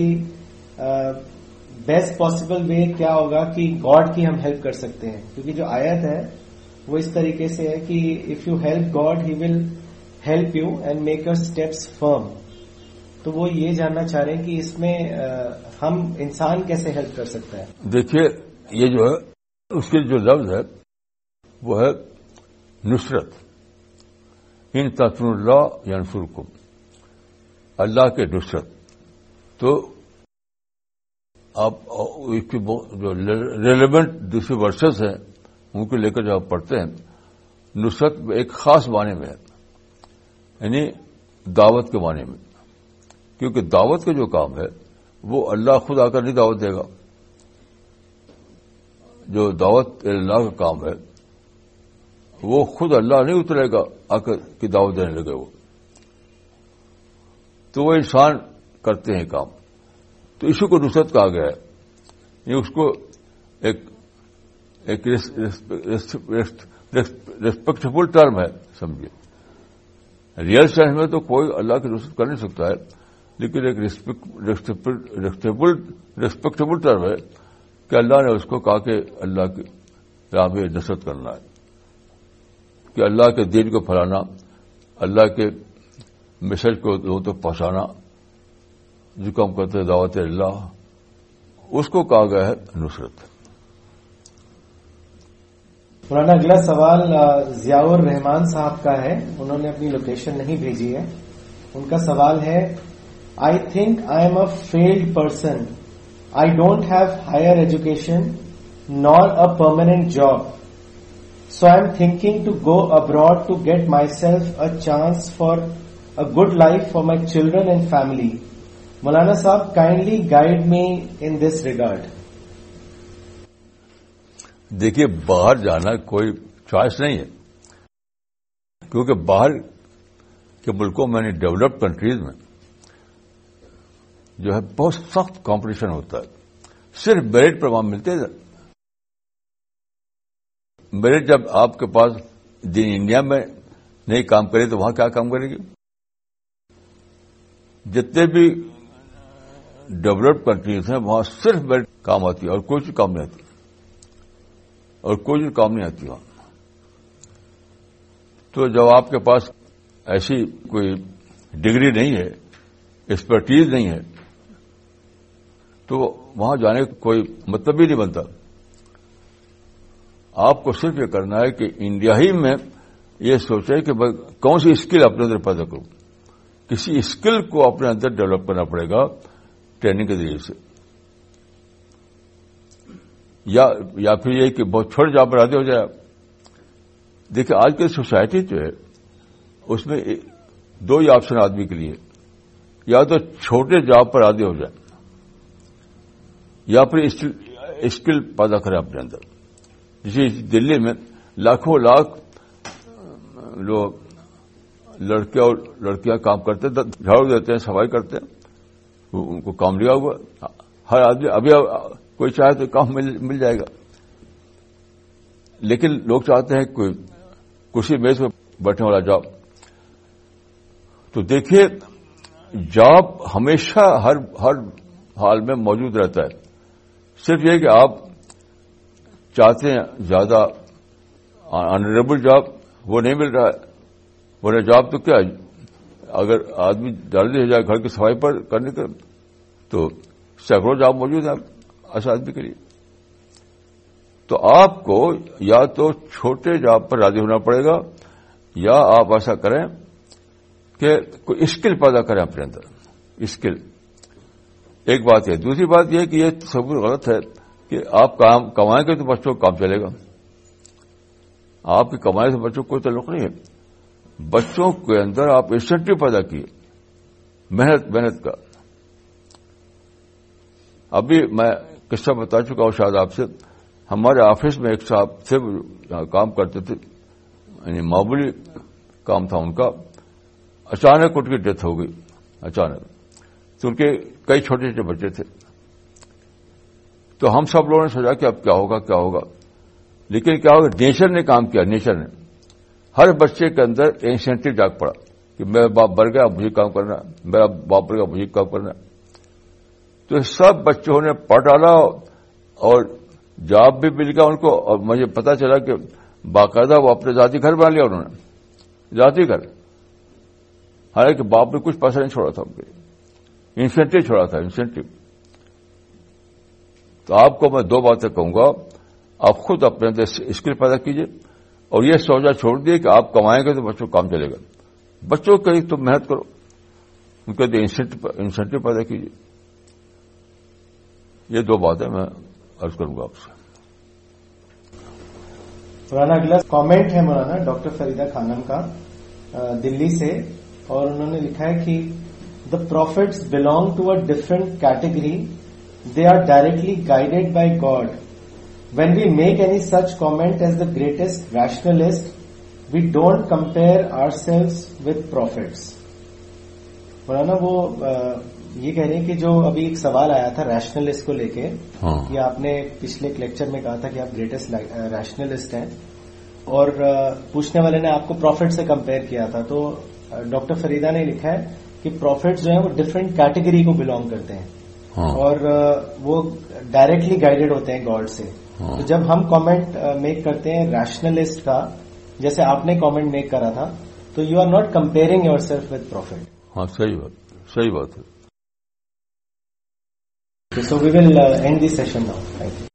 بیسٹ پاسبل وے کیا ہوگا کہ گاڈ کی ہم ہیلپ کر سکتے ہیں، کیونکہ جو آیت ہے وہ اس طریقے سے ہے کہ if you help God he will help you and make your steps firm. تو وہ یہ جاننا چاہ رہے ہیں کہ اس میں ہم انسان کیسے ہیلپ کر سکتا ہے. دیکھیے یہ جو ہے اس کے جو لفظ ہے وہ ہے نصرت. ان تنصروا اللہ ینصرکم، اللہ کے نصرت. تو آپ اس کی جو ریلیونٹ دوسرے ورسز ہیں ان کو لے کر جب آپ پڑھتے ہیں، نصرت ایک خاص معنی میں ہے، یعنی دعوت کے معنی میں. کیونکہ دعوت کا جو کام ہے وہ اللہ خود آ کر نہیں دعوت دے گا. جو دعوت اللہ کا کام ہے وہ خود اللہ نہیں اترے گا آ کر کی دعوت دینے لگے. وہ تو وہ انسان کرتے ہیں کام. تو اسی کو نصرت کہا گیا ہے. یہ اس کو ایک ایک ریسپیکٹفل ٹرم ہے سمجھیے. ریئل سینس میں تو کوئی اللہ کی نصرت کر نہیں سکتا ہے، لیکن ایک ریسپیکٹیبل ٹرم ہے کہ اللہ نے اس کو کہا کہ اللہ کی راہ میں نصرت کرنا ہے، کہ اللہ کے دین کو پھیلانا، اللہ کے میسج کو لوگوں تک پہنچانا، جس کو ہم کہتے ہیں دعوت اللہ، اس کو کہا گیا ہے نصرت. مولانا اگلا سوال ضیاء الرحمان صاحب کا ہے. انہوں نے اپنی لوکیشن نہیں بھیجی ہے. ان کا سوال ہے، I think I am a failed person. I don't have higher education nor a permanent job. So I am thinking to go abroad to get myself a chance for a good life for my children and family. Maulana Sahab, kindly guide me in this regard. دیکھیے باہر جانا کوئی choice نہیں ہے، کیونکہ باہر کے ملکوں میں یعنی ڈیولپڈ کنٹریز میں جو ہے بہت سخت کمپٹیشن ہوتا ہے. صرف میرٹ پر وہاں ملتے ہیں. میرٹ جب آپ کے پاس دین انڈیا میں نہیں کام کرے تو وہاں کیا کام کرے گی؟ جتنے بھی ڈیولپڈ کنٹریز ہیں وہاں صرف میرٹ کام آتی ہے اور کوئی چیز کام نہیں آتی، اور کوئی چیز کام نہیں آتی وہاں. تو جب آپ کے پاس ایسی کوئی ڈگری نہیں ہے، ایکسپرٹیز نہیں ہے، تو وہاں جانے کا کوئی مطلب ہی نہیں بنتا. آپ کو صرف یہ کرنا ہے کہ انڈیا ہی میں یہ سوچے کہ کون سی اسکل اپنے اندر پیدا کروں. کسی اسکل کو اپنے اندر ڈیولپ کرنا پڑے گا ٹریننگ کے ذریعے سے، یا یا پھر یہ کہ بہت چھوٹے جاب پر عادی ہو جائے. دیکھیں آج کی سوسائٹی جو ہے اس میں دو ہی آپشن آدمی کے لیے، یا تو چھوٹے جاب پر عادی ہو جائے یا پھر اسکل پیدا کرے اپنے اندر. جیسے دلی میں لاکھوں لاکھ لوگ لڑکے اور لڑکیاں کام کرتے ہیں، جھاڑو دیتے ہیں، صفائی کرتے ہیں، ان کو کام لیا ہوا. ہر آدمی ابھی کوئی چاہے تو کام مل مل جائے گا، لیکن لوگ چاہتے ہیں کوئی کرسی میز پہ بیٹھنے والا جاب. تو دیکھیے جاب ہمیشہ ہر ہر حال میں موجود رہتا ہے. صرف یہ کہ آپ چاہتے ہیں زیادہ آنریبل جاب، وہ نہیں مل رہا ہے. ورنہ جاب تو کیا ہے، اگر آدمی جلدی ہو جائے گھر کی صفائی پر کرنے کا تو سینکڑوں جاب موجود ہیں ایسے آدمی کے لیے. تو آپ کو یا تو چھوٹے جاب پر راضی ہونا پڑے گا، یا آپ ایسا کریں کہ کوئی اسکل پیدا کریں اپنے اندر. اسکل ایک بات ہے. دوسری بات یہ کہ یہ تصور غلط ہے کہ آپ کام کمائیں گے تو بچوں کو کام چلے گا. آپ کی کمائی سے بچوں کو کوئی تعلق نہیں ہے. بچوں کے اندر آپ انسینٹو پیدا کیے محنت محنت کا. ابھی میں قصہ بتا چکا ہوں شاید آپ سے. ہمارے آفس میں ایک صاحب تھے کام کرتے تھے، یعنی معمولی کام تھا ان کا. اچانک ان کی ڈیتھ ہو گئی اچانک. تو ان کے کئی چھوٹے چھوٹے بچے تھے. تو ہم سب لوگوں نے سوچا کہ اب کیا ہوگا کیا ہوگا لیکن کیا ہوگا, نیچر نے کام کیا. نیچر نے ہر بچے کے اندر انسینٹو جاگ پڑا کہ میرا باپ بڑھ گیا مجھے کام کرنا, میرا باپ بڑھ گیا مجھے کام کرنا. تو سب بچوں نے پڑھ ڈالا اور جاب بھی مل گیا ان کو. اور مجھے پتا چلا کہ باقاعدہ وہ اپنے ذاتی گھر بنا لیا انہوں نے, ذاتی گھر. حالانکہ باپ نے کچھ پیسہ نہیں چھوڑا تھا, ان کے انسینٹو چھوڑا تھا, انسینٹو. تو آپ کو میں دو باتیں کہوں گا. آپ خود اپنے اندر اسکل پیدا کیجیے اور یہ سوچا چھوڑ دیے کہ آپ کمائیں گے تو بچوں کو کام چلے گا. بچوں کے لیے تم محنت کرو, ان کے لیے انسینٹو پیدا کیجیے. یہ دو باتیں میں عرض کروں گا آپ سے. مولانا اگلا کامنٹ ہے مولانا ڈاکٹر فریدہ خانم کا دلی سے, اور انہوں نے لکھا ہے کہ the prophets belong to a different category, they are directly guided by God. When we make any such comment as the greatest rationalist, we don't compare ourselves with prophets. Maulana وہ یہ کہہ رہے ہیں کہ جو ابھی ایک سوال آیا تھا ریشنلسٹ کو لے کے, کہ آپ نے پچھلے ایک لیکچر میں کہا تھا کہ آپ گریٹسٹ ریشنلسٹ ہیں, اور پوچھنے والے نے آپ کو پروفٹ سے کمپیئر کیا تھا. تو ڈاکٹر فریدہ نے لکھا ہے کہ پروفٹ جو ہیں وہ ڈفرینٹ کیٹیگری کو بلونگ کرتے ہیں اور وہ ڈائریکٹلی گائیڈیڈ ہوتے ہیں گاڈ سے. تو جب ہم کامنٹ میک کرتے ہیں ریشنلسٹ کا, جیسے آپ نے کامنٹ میک کرا تھا, تو you are not comparing yourself with prophet. ہاں صحیح بات, صحیح بات ہے. So we will uh, end this session now. Thank you.